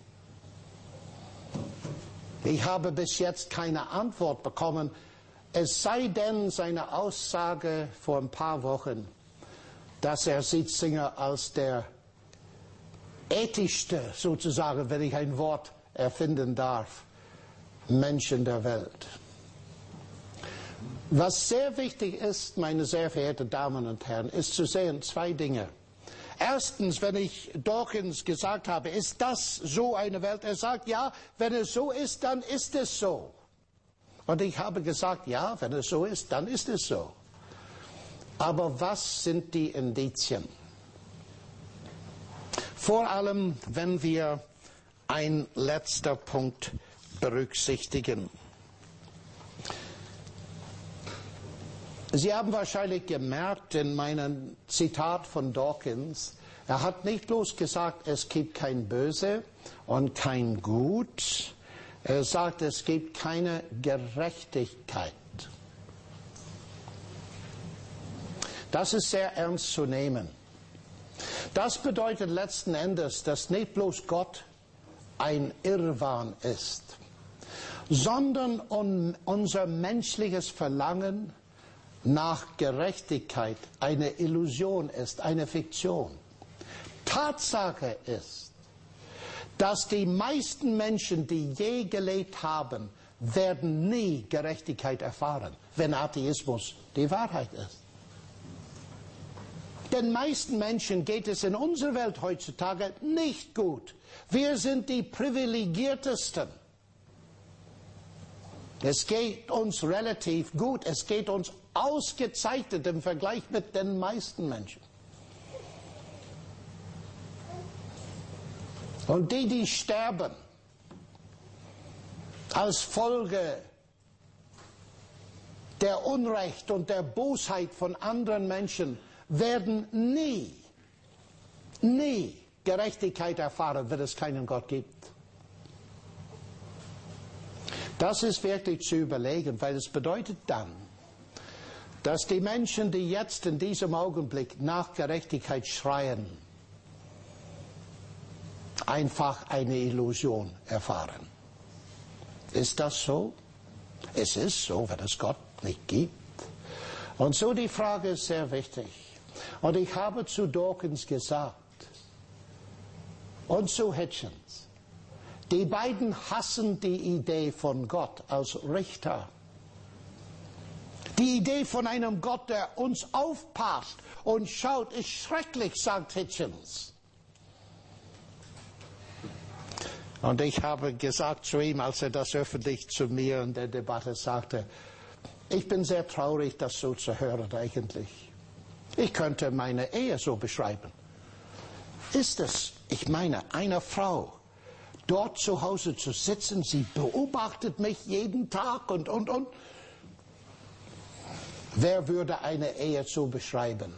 Ich habe bis jetzt keine Antwort bekommen, es sei denn seine Aussage vor ein paar Wochen, dass er sieht Singer als der ethischste, sozusagen, wenn ich ein Wort erfinden darf, Menschen der Welt. Was sehr wichtig ist, meine sehr verehrten Damen und Herren, ist zu sehen zwei Dinge. Erstens, wenn ich Dawkins gesagt habe, ist das so eine Welt? Er sagt, ja, wenn es so ist, dann ist es so. Und ich habe gesagt, ja, wenn es so ist, dann ist es so. Aber was sind die Indizien? Vor allem, wenn wir ein letzter Punkt berücksichtigen. Sie haben wahrscheinlich gemerkt in meinem Zitat von Dawkins, er hat nicht bloß gesagt, es gibt kein Böse und kein Gut, er sagt, es gibt keine Gerechtigkeit. Das ist sehr ernst zu nehmen. Das bedeutet letzten Endes, dass nicht bloß Gott ein Irrwahn ist, sondern unser menschliches Verlangen nach Gerechtigkeit eine Illusion ist, eine Fiktion. Tatsache ist, dass die meisten Menschen, die je gelebt haben, werden nie Gerechtigkeit erfahren, wenn Atheismus die Wahrheit ist. Den meisten Menschen geht es in unserer Welt heutzutage nicht gut. Wir sind die Privilegiertesten. Es geht uns relativ gut, es geht uns ausgezeichnet im Vergleich mit den meisten Menschen. Und die, die sterben als Folge der Unrecht und der Bosheit von anderen Menschen, werden nie, nie Gerechtigkeit erfahren, wenn es keinen Gott gibt. Das ist wirklich zu überlegen, weil es bedeutet dann, dass die Menschen, die jetzt in diesem Augenblick nach Gerechtigkeit schreien, einfach eine Illusion erfahren. Ist das so? Es ist so, wenn es Gott nicht gibt. Und so die Frage ist sehr wichtig. Und ich habe zu Dawkins gesagt und zu Hitchens, die beiden hassen die Idee von Gott als Richter. Die Idee von einem Gott, der uns aufpasst und schaut, ist schrecklich, sagt Hitchens. Und ich habe gesagt zu ihm, als er das öffentlich zu mir in der Debatte sagte, ich bin sehr traurig, das so zu hören eigentlich. Ich könnte meine Ehe so beschreiben. Ist es, ich meine, einer Frau, dort zu Hause zu sitzen, sie beobachtet mich jeden Tag und, und, und. Wer würde eine Ehe so beschreiben?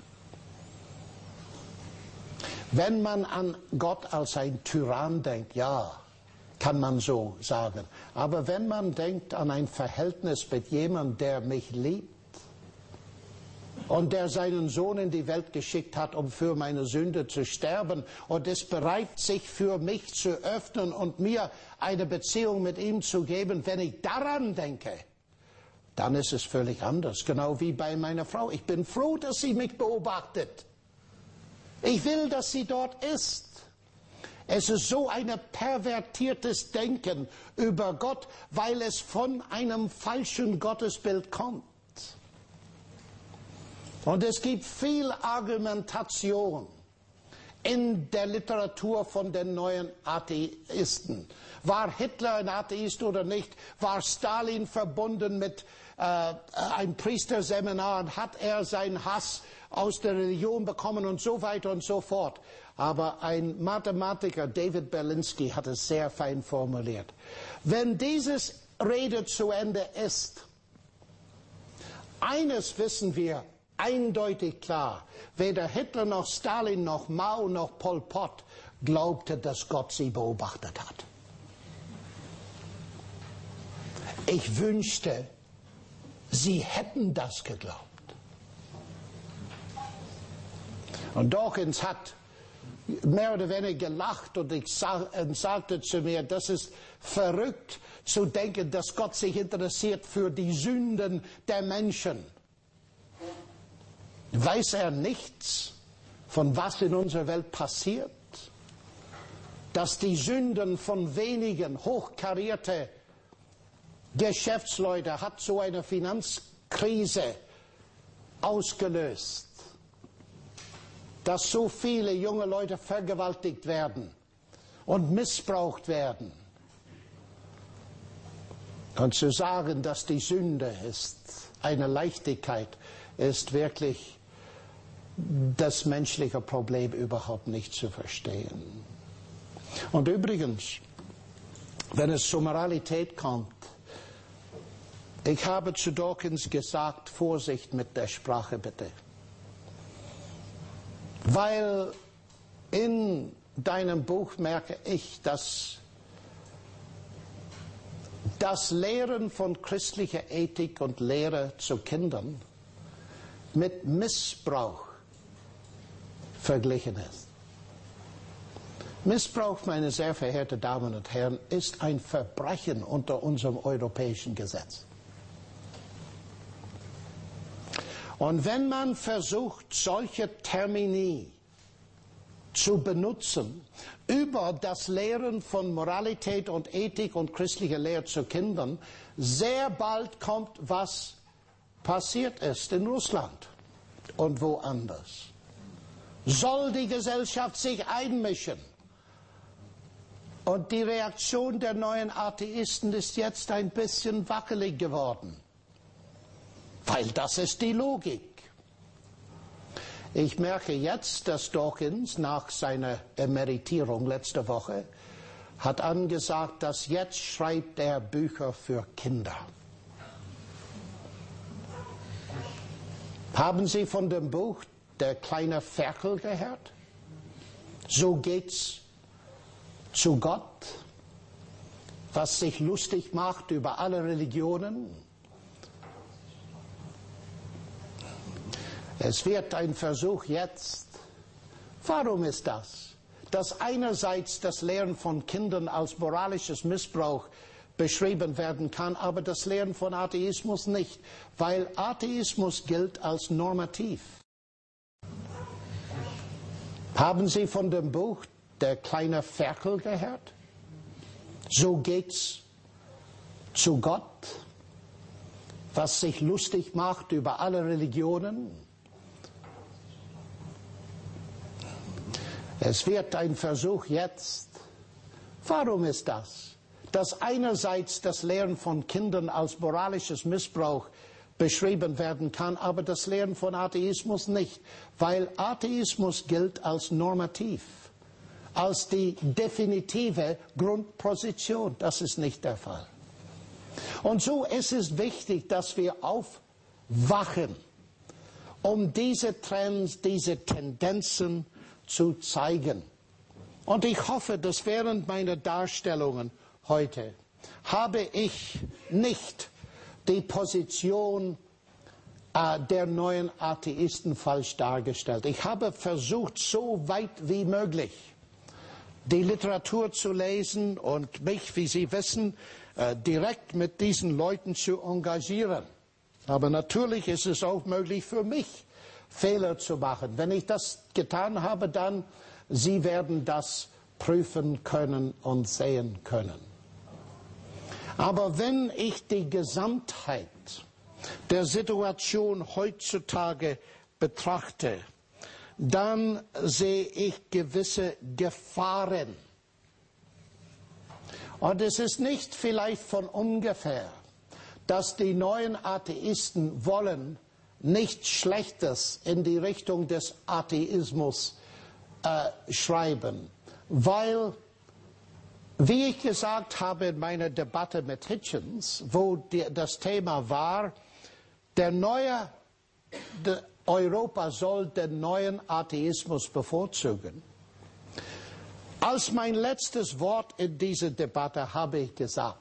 Wenn man an Gott als ein Tyrann denkt, ja, kann man so sagen. Aber wenn man denkt an ein Verhältnis mit jemandem, der mich liebt und der seinen Sohn in die Welt geschickt hat, um für meine Sünde zu sterben und ist bereit, sich für mich zu öffnen und mir eine Beziehung mit ihm zu geben, wenn ich daran denke, dann ist es völlig anders. Genau wie bei meiner Frau. Ich bin froh, dass sie mich beobachtet. Ich will, dass sie dort ist. Es ist so ein pervertiertes Denken über Gott, weil es von einem falschen Gottesbild kommt. Und es gibt viel Argumentation in der Literatur von den neuen Atheisten. War Hitler ein Atheist oder nicht? War Stalin verbunden mit äh, einem Priesterseminar und hat er seinen Hass aus der Religion bekommen und so weiter und so fort? Aber ein Mathematiker, David Berlinski, hat es sehr fein formuliert. Wenn dieses Rede zu Ende ist, eines wissen wir eindeutig klar, weder Hitler noch Stalin noch Mao noch Pol Pot glaubte, dass Gott sie beobachtet hat. Ich wünschte, sie hätten das geglaubt. Und Dawkins hat mehr oder weniger gelacht und ich sag, und sagte zu mir, das ist verrückt zu denken, dass Gott sich interessiert für die Sünden der Menschen. Weiß er nichts von was in unserer Welt passiert? Dass die Sünden von wenigen hochkarierte Geschäftsleute, hat so eine Finanz Krise ausgelöst, dass so viele junge Leute vergewaltigt werden und missbraucht werden. Und zu sagen, dass die Sünde ist, eine Leichtigkeit, ist wirklich das menschliche Problem überhaupt nicht zu verstehen. Und übrigens, wenn es zur Moralität kommt, ich habe zu Dawkins gesagt, Vorsicht mit der Sprache bitte. Weil in deinem Buch merke ich, dass das Lehren von christlicher Ethik und Lehre zu Kindern mit Missbrauch verglichen ist. Missbrauch, meine sehr verehrten Damen und Herren, ist ein Verbrechen unter unserem europäischen Gesetz. Und wenn man versucht, solche Termini zu benutzen über das Lehren von Moralität und Ethik und christlicher Lehre zu Kindern, sehr bald kommt, was passiert ist in Russland und woanders. Soll die Gesellschaft sich einmischen? Und die Reaktion der neuen Atheisten ist jetzt ein bisschen wackelig geworden. Weil das ist die Logik. Ich merke jetzt, dass Dawkins nach seiner Emeritierung letzte Woche hat angesagt, dass jetzt schreibt er Bücher für Kinder. Haben Sie von dem Buch Der kleine Ferkel gehört? So geht's zu Gott, was sich lustig macht über alle Religionen. Es wird ein Versuch jetzt. Warum ist das? Dass einerseits das Lehren von Kindern als moralisches Missbrauch beschrieben werden kann, aber das Lehren von Atheismus nicht, weil Atheismus gilt als normativ. Haben Sie von dem Buch Der kleine Ferkel gehört? So geht's zu Gott, was sich lustig macht über alle Religionen. Es wird ein Versuch jetzt. Warum ist das? Dass einerseits das Lehren von Kindern als moralisches Missbrauch beschrieben werden kann, aber das Lehren von Atheismus nicht, weil Atheismus gilt als normativ, als die definitive Grundposition. Das ist nicht der Fall. Und so ist es wichtig, dass wir aufwachen, um diese Trends, diese Tendenzen zu zeigen. Und ich hoffe, dass während meiner Darstellungen heute habe ich nicht die Position äh, der neuen Atheisten falsch dargestellt. Ich habe versucht, so weit wie möglich die Literatur zu lesen und mich, wie Sie wissen, äh, direkt mit diesen Leuten zu engagieren. Aber natürlich ist es auch möglich für mich, Fehler zu machen. Wenn ich das getan habe, dann Sie werden das prüfen können und sehen können. Aber wenn ich die Gesamtheit der Situation heutzutage betrachte, dann sehe ich gewisse Gefahren. Und es ist nicht vielleicht von ungefähr, dass die neuen Atheisten wollen nichts Schlechtes in die Richtung des Atheismus äh, schreiben, weil, wie ich gesagt habe in meiner Debatte mit Hitchens, wo die, das Thema war, der neue de, Europa soll den neuen Atheismus bevorzugen. Als mein letztes Wort in dieser Debatte habe ich gesagt,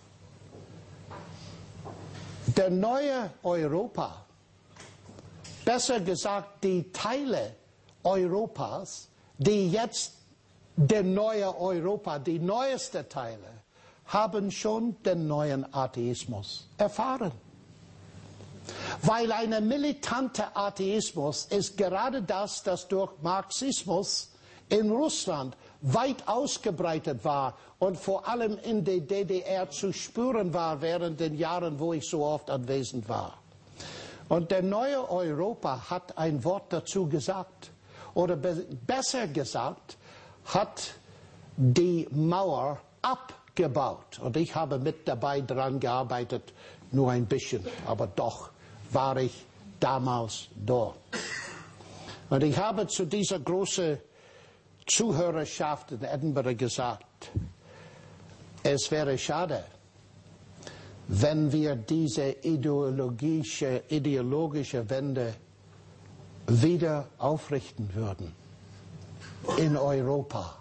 der neue Europa, besser gesagt die Teile Europas, die jetzt der neue Europa, die neuesten Teile, haben schon den neuen Atheismus erfahren. Weil ein militanter Atheismus ist gerade das, das durch Marxismus in Russland weit ausgebreitet war und vor allem in der D D R zu spüren war während den Jahren, wo ich so oft anwesend war. Und der neue Europa hat ein Wort dazu gesagt. Oder be besser gesagt, hat die Mauer abgebaut. Und ich habe mit dabei daran gearbeitet, nur ein bisschen, aber doch war ich damals dort. Und ich habe zu dieser großen Zuhörerschaft in Edinburgh gesagt, es wäre schade, wenn wir diese ideologische, ideologische Wende wieder aufrichten würden in Europa.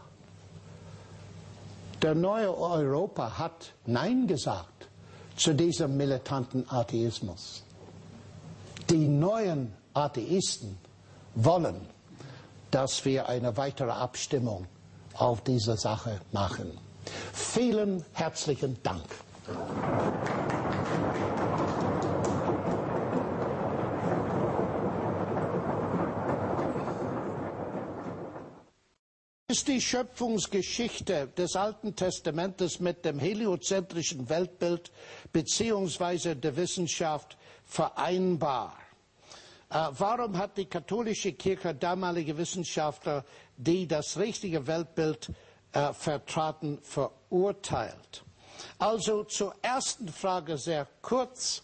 Der neue Europa hat Nein gesagt zu diesem militanten Atheismus. Die neuen Atheisten wollen, dass wir eine weitere Abstimmung auf diese Sache machen. Vielen herzlichen Dank. Ist die Schöpfungsgeschichte des Alten Testamentes mit dem heliozentrischen Weltbild bzw. der Wissenschaft vereinbar? Äh, warum hat die katholische Kirche damalige Wissenschaftler, die das richtige Weltbild äh, vertraten, verurteilt? Also zur ersten Frage sehr kurz.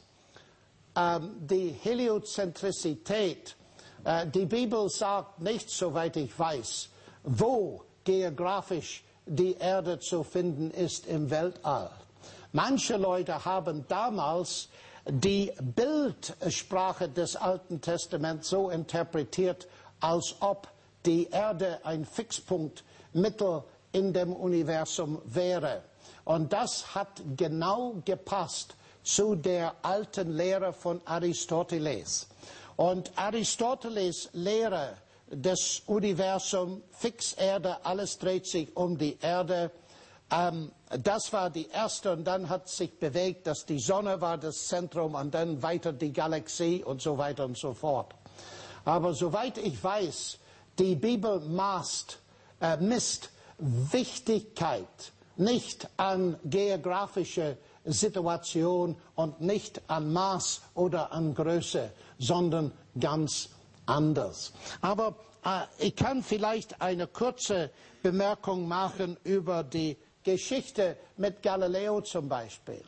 Ähm, die Heliozentrizität. Äh, die Bibel sagt nicht, soweit ich weiß, wo geografisch die Erde zu finden ist im Weltall. Manche Leute haben damals die Bildsprache des Alten Testaments so interpretiert, als ob die Erde ein Fixpunkt mitten in dem Universum wäre. Und das hat genau gepasst zu der alten Lehre von Aristoteles. Und Aristoteles' Lehre des Universums, Fixerde, alles dreht sich um die Erde. Ähm, das war die erste und dann hat sich bewegt, dass die Sonne war das Zentrum und dann weiter die Galaxie und so weiter und so fort. Aber soweit ich weiß, die Bibel maßt, äh, misst Wichtigkeit nicht an geografische Situation und nicht an Maß oder an Größe, sondern ganz anders. Aber äh, ich kann vielleicht eine kurze Bemerkung machen über die Geschichte mit Galileo zum Beispiel.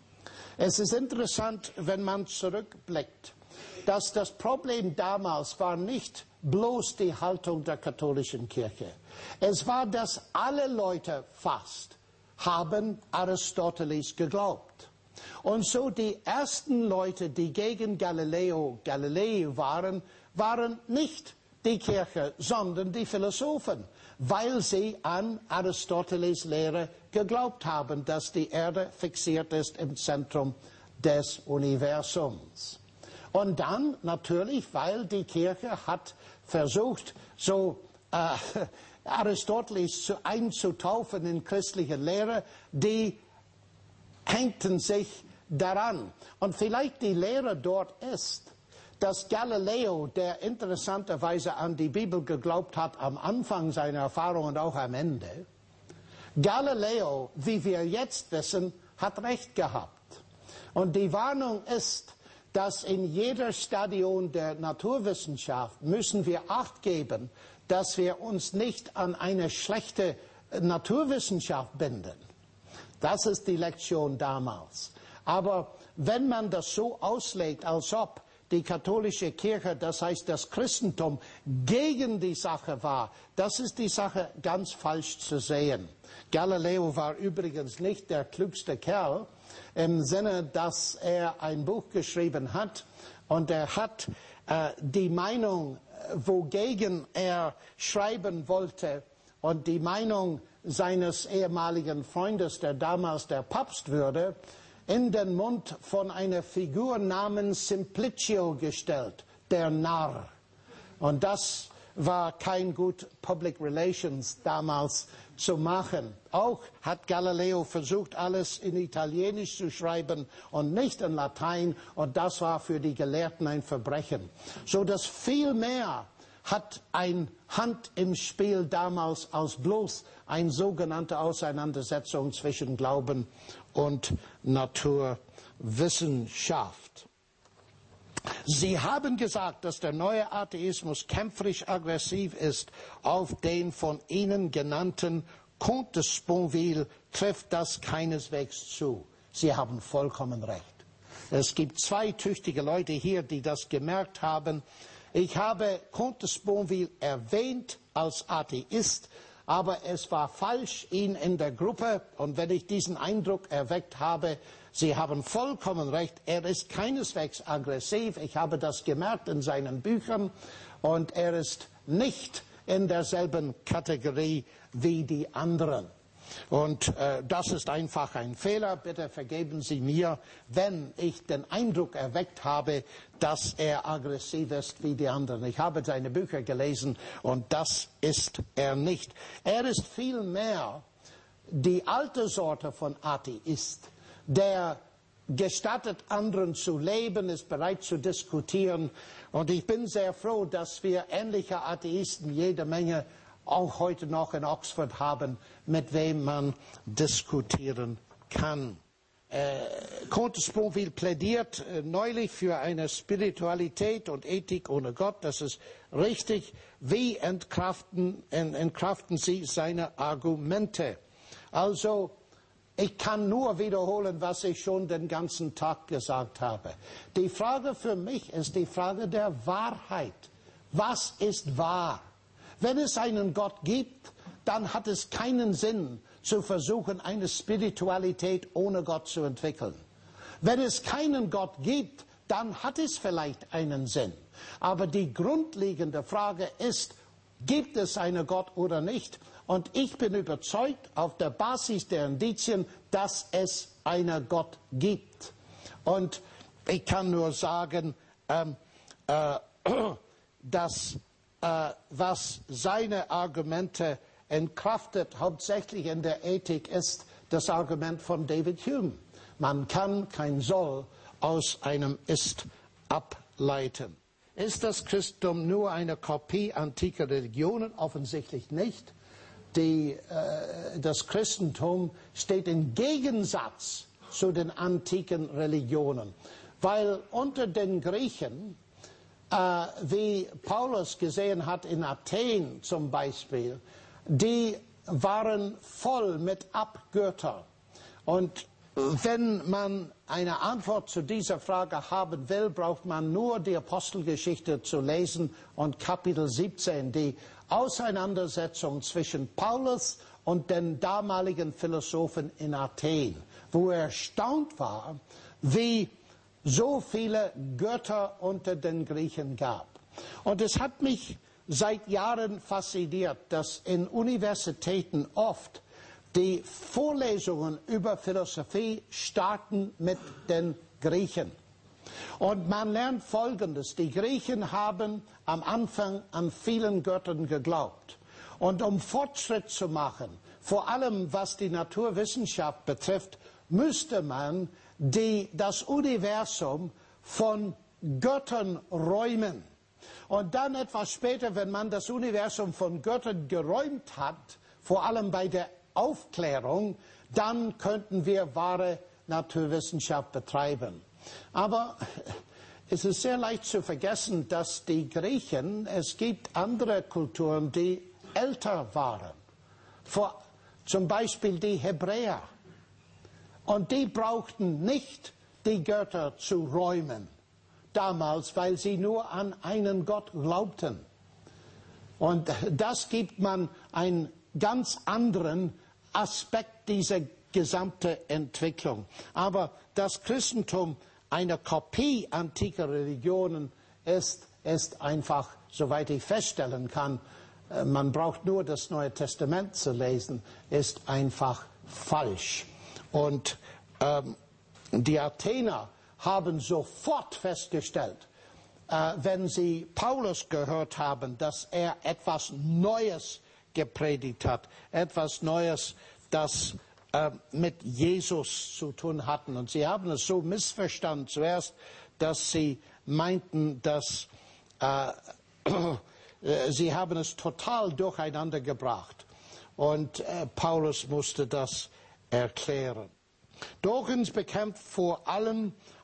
Es ist interessant, wenn man zurückblickt, dass das Problem damals war nicht bloß die Haltung der katholischen Kirche. Es war, dass alle Leute fast haben Aristoteles geglaubt. Und so die ersten Leute, die gegen Galileo Galilei waren, waren nicht die Kirche, sondern die Philosophen, weil sie an Aristoteles' Lehre geglaubt haben, dass die Erde fixiert ist im Zentrum des Universums. Und dann natürlich, weil die Kirche hat versucht, so äh, Aristoteles zu, einzutaufen in christliche Lehre, die hängten sich daran. Und vielleicht die Lehre dort ist, dass Galileo, der interessanterweise an die Bibel geglaubt hat, am Anfang seiner Erfahrung und auch am Ende, Galileo, wie wir jetzt wissen, hat recht gehabt. Und die Warnung ist, dass in jeder Stadion der Naturwissenschaft müssen wir Acht geben, dass wir uns nicht an eine schlechte Naturwissenschaft binden. Das ist die Lektion damals. Aber wenn man das so auslegt, als ob die katholische Kirche, das heißt das Christentum, gegen die Sache war, das ist die Sache ganz falsch zu sehen. Galileo war übrigens nicht der klügste Kerl, im Sinne, dass er ein Buch geschrieben hat und er hat äh, die Meinung, wogegen er schreiben wollte und die Meinung seines ehemaligen Freundes, der damals der Papst würde, in den Mund von einer Figur namens Simplicio gestellt, der Narr. Und das war kein gut Public Relations damals zu machen. Auch hat Galileo versucht, alles in Italienisch zu schreiben und nicht in Latein. Und das war für die Gelehrten ein Verbrechen. So dass viel mehr hat ein Hand im Spiel damals als bloß eine sogenannte Auseinandersetzung zwischen Glauben und Naturwissenschaft. Sie haben gesagt, dass der neue Atheismus kämpferisch-aggressiv ist. Auf den von Ihnen genannten Comte de Sponville trifft das keineswegs zu. Sie haben vollkommen recht. Es gibt zwei tüchtige Leute hier, die das gemerkt haben. Ich habe Comte de Sponville erwähnt als Atheist, aber es war falsch, ihn in der Gruppe, und wenn ich diesen Eindruck erweckt habe, Sie haben vollkommen recht, er ist keineswegs aggressiv, ich habe das gemerkt in seinen Büchern, und er ist nicht in derselben Kategorie wie die anderen. Und äh, das ist einfach ein Fehler. Bitte vergeben Sie mir, wenn ich den Eindruck erweckt habe, dass er aggressiv ist wie die anderen. Ich habe seine Bücher gelesen und das ist er nicht. Er ist vielmehr die alte Sorte von Atheist, der gestattet, anderen zu leben, ist bereit zu diskutieren. Und ich bin sehr froh, dass wir ähnliche Atheisten jede Menge auch heute noch in Oxford haben, mit wem man diskutieren kann. Äh, Comte de Sponville plädiert äh, neulich für eine Spiritualität und Ethik ohne Gott. Das ist richtig. Wie entkraften, en, entkraften Sie seine Argumente? Also, ich kann nur wiederholen, was ich schon den ganzen Tag gesagt habe. Die Frage für mich ist die Frage der Wahrheit. Was ist wahr? Wenn es einen Gott gibt, dann hat es keinen Sinn, zu versuchen, eine Spiritualität ohne Gott zu entwickeln. Wenn es keinen Gott gibt, dann hat es vielleicht einen Sinn. Aber die grundlegende Frage ist, gibt es einen Gott oder nicht? Und ich bin überzeugt, auf der Basis der Indizien, dass es einen Gott gibt. Und ich kann nur sagen, ähm, äh, dass äh, was seine Argumente entkraftet, hauptsächlich in der Ethik, ist das Argument von David Hume. Man kann kein Soll aus einem Ist ableiten. Ist das Christentum nur eine Kopie antiker Religionen? Offensichtlich nicht. Die, äh, das Christentum steht im Gegensatz zu den antiken Religionen, weil unter den Griechen, äh, wie Paulus gesehen hat in Athen zum Beispiel, die waren voll mit Abgötter. Und wenn man eine Antwort zu dieser Frage haben will, braucht man nur die Apostelgeschichte zu lesen und Kapitel siebzehn, die Auseinandersetzung zwischen Paulus und den damaligen Philosophen in Athen, wo er erstaunt war, wie so viele Götter unter den Griechen gab. Und es hat mich seit Jahren fasziniert, dass in Universitäten oft die Vorlesungen über Philosophie starten mit den Griechen. Und man lernt Folgendes: Die Griechen haben am Anfang an vielen Göttern geglaubt. Und um Fortschritt zu machen, vor allem was die Naturwissenschaft betrifft, müsste man die, das Universum von Göttern räumen. Und dann etwas später, wenn man das Universum von Göttern geräumt hat, vor allem bei der Aufklärung, dann könnten wir wahre Naturwissenschaft betreiben. Aber es ist sehr leicht zu vergessen, dass die Griechen, es gibt andere Kulturen, die älter waren. Vor, zum Beispiel die Hebräer. Und die brauchten nicht die Götter zu räumen damals, weil sie nur an einen Gott glaubten. Und das gibt man einen ganz anderen Aspekt dieser gesamten Entwicklung. Aber das Christentum eine Kopie antiker Religionen ist, ist einfach, soweit ich feststellen kann, man braucht nur das Neue Testament zu lesen, ist einfach falsch. Und ähm, die Athener haben sofort festgestellt, äh, wenn sie Paulus gehört haben, dass er etwas Neues gepredigt hat, etwas Neues, das äh, mit Jesus zu tun hatten. Und sie haben es so missverstanden zuerst, dass sie meinten, dass äh, sie haben es total durcheinander gebracht. Und äh, Paulus musste das erklären. Dawkins bekämpft vor allem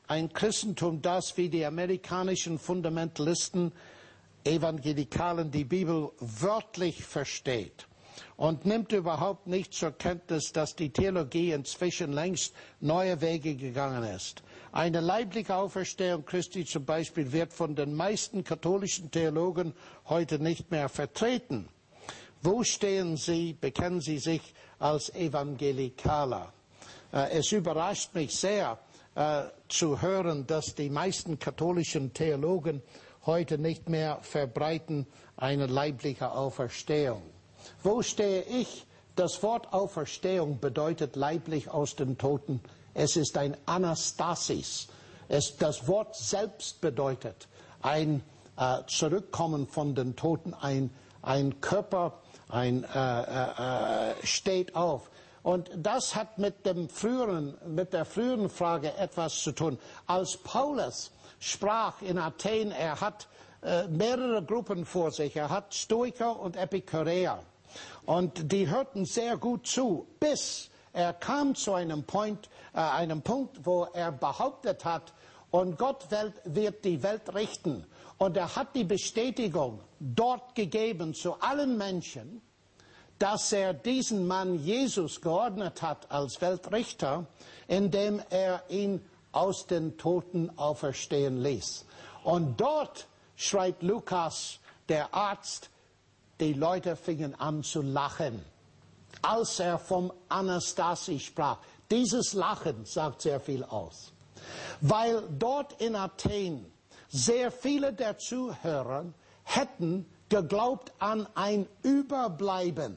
ein Christentum, das wie die amerikanischen Fundamentalisten, Evangelikalen die Bibel wörtlich versteht und nimmt überhaupt nicht zur Kenntnis, dass die Theologie inzwischen längst neue Wege gegangen ist. Eine leibliche Auferstehung Christi zum Beispiel wird von den meisten katholischen Theologen heute nicht mehr vertreten. Wo stehen Sie, bekennen Sie sich als Evangelikaler? Es überrascht mich sehr äh, zu hören, dass die meisten katholischen Theologen heute nicht mehr verbreiten eine leibliche Auferstehung. Wo stehe ich? Das Wort Auferstehung bedeutet leiblich aus den Toten. Es ist ein Anastasis. Es, das Wort selbst bedeutet ein äh, Zurückkommen von den Toten, ein, ein Körper, ein äh, äh, steht auf. Und das hat mit, dem früheren, mit der früheren Frage etwas zu tun. Als Paulus sprach in Athen, er hat äh, mehrere Gruppen vor sich. Er hat Stoiker und Epikureer. Und die hörten sehr gut zu, bis er kam zu einem Point, äh, einem Punkt, wo er behauptet hat, und Gott wird die Welt richten. Und er hat die Bestätigung dort gegeben zu allen Menschen, dass er diesen Mann Jesus geordnet hat als Weltrichter, indem er ihn aus den Toten auferstehen ließ. Und dort, schreibt Lukas, der Arzt, die Leute fingen an zu lachen, als er vom Anastasis sprach. Dieses Lachen sagt sehr viel aus, weil dort in Athen sehr viele der Zuhörer hätten geglaubt an ein Überbleiben.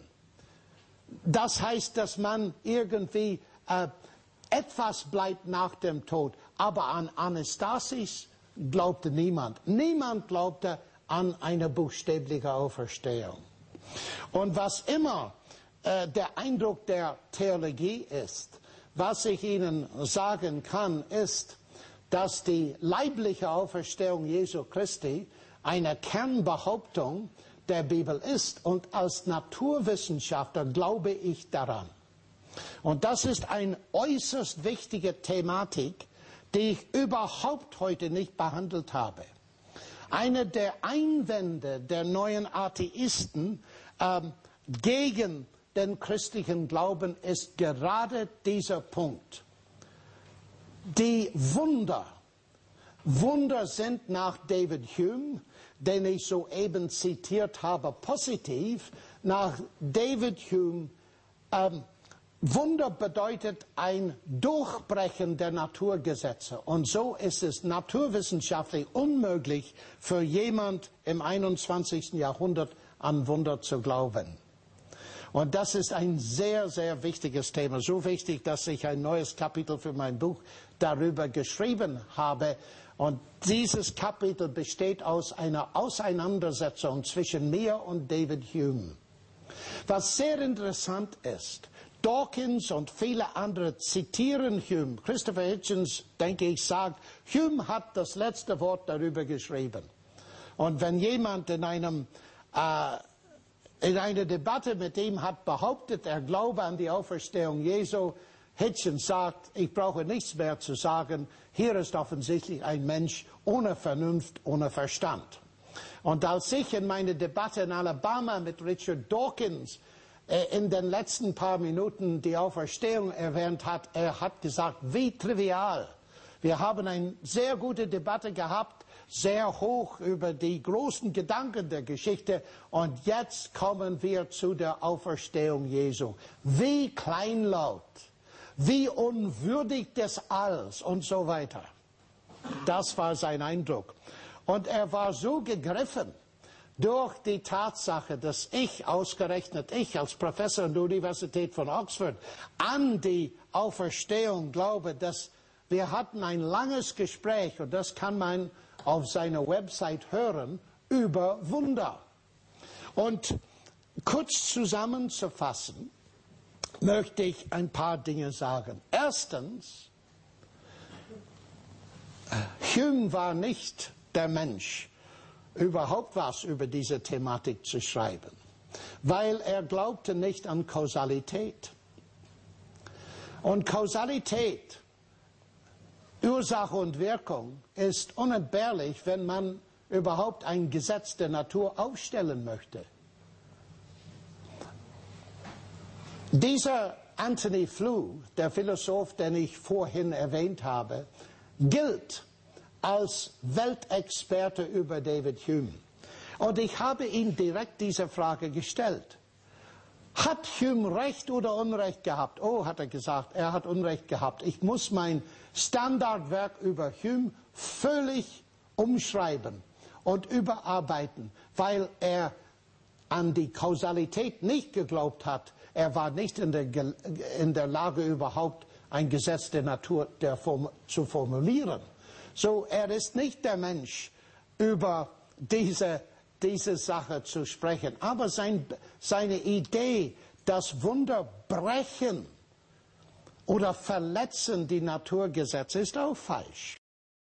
Das heißt, dass man irgendwie äh, etwas bleibt nach dem Tod. Aber an Anastasis glaubte niemand. Niemand glaubte an eine buchstäbliche Auferstehung. Und was immer äh, der Eindruck der Theologie ist, was ich Ihnen sagen kann, ist, dass die leibliche Auferstehung Jesu Christi eine Kernbehauptung der Bibel ist, und als Naturwissenschaftler glaube ich daran. Und das ist eine äußerst wichtige Thematik, die ich überhaupt heute nicht behandelt habe. Einer der Einwände der neuen Atheisten ähm, gegen den christlichen Glauben ist gerade dieser Punkt. Die Wunder, Wunder sind nach David Hume, den ich soeben zitiert habe, positiv. Nach David Hume, ähm, Wunder bedeutet ein Durchbrechen der Naturgesetze. Und so ist es naturwissenschaftlich unmöglich für jemand im einundzwanzigsten Jahrhundert an Wunder zu glauben. Und das ist ein sehr, sehr wichtiges Thema. So wichtig, dass ich ein neues Kapitel für mein Buch darüber geschrieben habe. Und dieses Kapitel besteht aus einer Auseinandersetzung zwischen mir und David Hume. Was sehr interessant ist, Dawkins und viele andere zitieren Hume. Christopher Hitchens, denke ich, sagt, Hume hat das letzte Wort darüber geschrieben. Und wenn jemand in einem äh, in einer Debatte mit ihm hat behauptet, er glaube an die Auferstehung Jesu, Hitchens sagt, ich brauche nichts mehr zu sagen, hier ist offensichtlich ein Mensch ohne Vernunft, ohne Verstand. Und als ich in meiner Debatte in Alabama mit Richard Dawkins äh, in den letzten paar Minuten die Auferstehung erwähnt hat, er hat gesagt, wie trivial. Wir haben eine sehr gute Debatte gehabt, sehr hoch über die großen Gedanken der Geschichte, und jetzt kommen wir zu der Auferstehung Jesu. Wie kleinlaut, wie unwürdig des Alls und so weiter. Das war sein Eindruck. Und er war so gegriffen durch die Tatsache, dass ich, ausgerechnet ich als Professor an der Universität von Oxford, an die Auferstehung glaube, dass wir hatten ein langes Gespräch, und das kann man auf seiner Website hören, über Wunder. Und kurz zusammenzufassen, möchte ich ein paar Dinge sagen. Erstens, Hume war nicht der Mensch, überhaupt was über diese Thematik zu schreiben, weil er glaubte nicht an Kausalität. Und Kausalität Ursache und Wirkung ist unentbehrlich, wenn man überhaupt ein Gesetz der Natur aufstellen möchte. Dieser Anthony Flew, der Philosoph, den ich vorhin erwähnt habe, gilt als Weltexperte über David Hume. Und ich habe ihm direkt diese Frage gestellt. Hat Hume Recht oder Unrecht gehabt? Oh, hat er gesagt, er hat Unrecht gehabt. Ich muss mein Standardwerk über Hume völlig umschreiben und überarbeiten, weil er an die Kausalität nicht geglaubt hat. Er war nicht in der, in der Lage, überhaupt ein Gesetz der Natur der Form, zu formulieren. So, er ist nicht der Mensch, über diese, diese Sache zu sprechen. Aber sein, seine Idee, das Wunder brechen oder verletzen die Naturgesetze, ist auch falsch.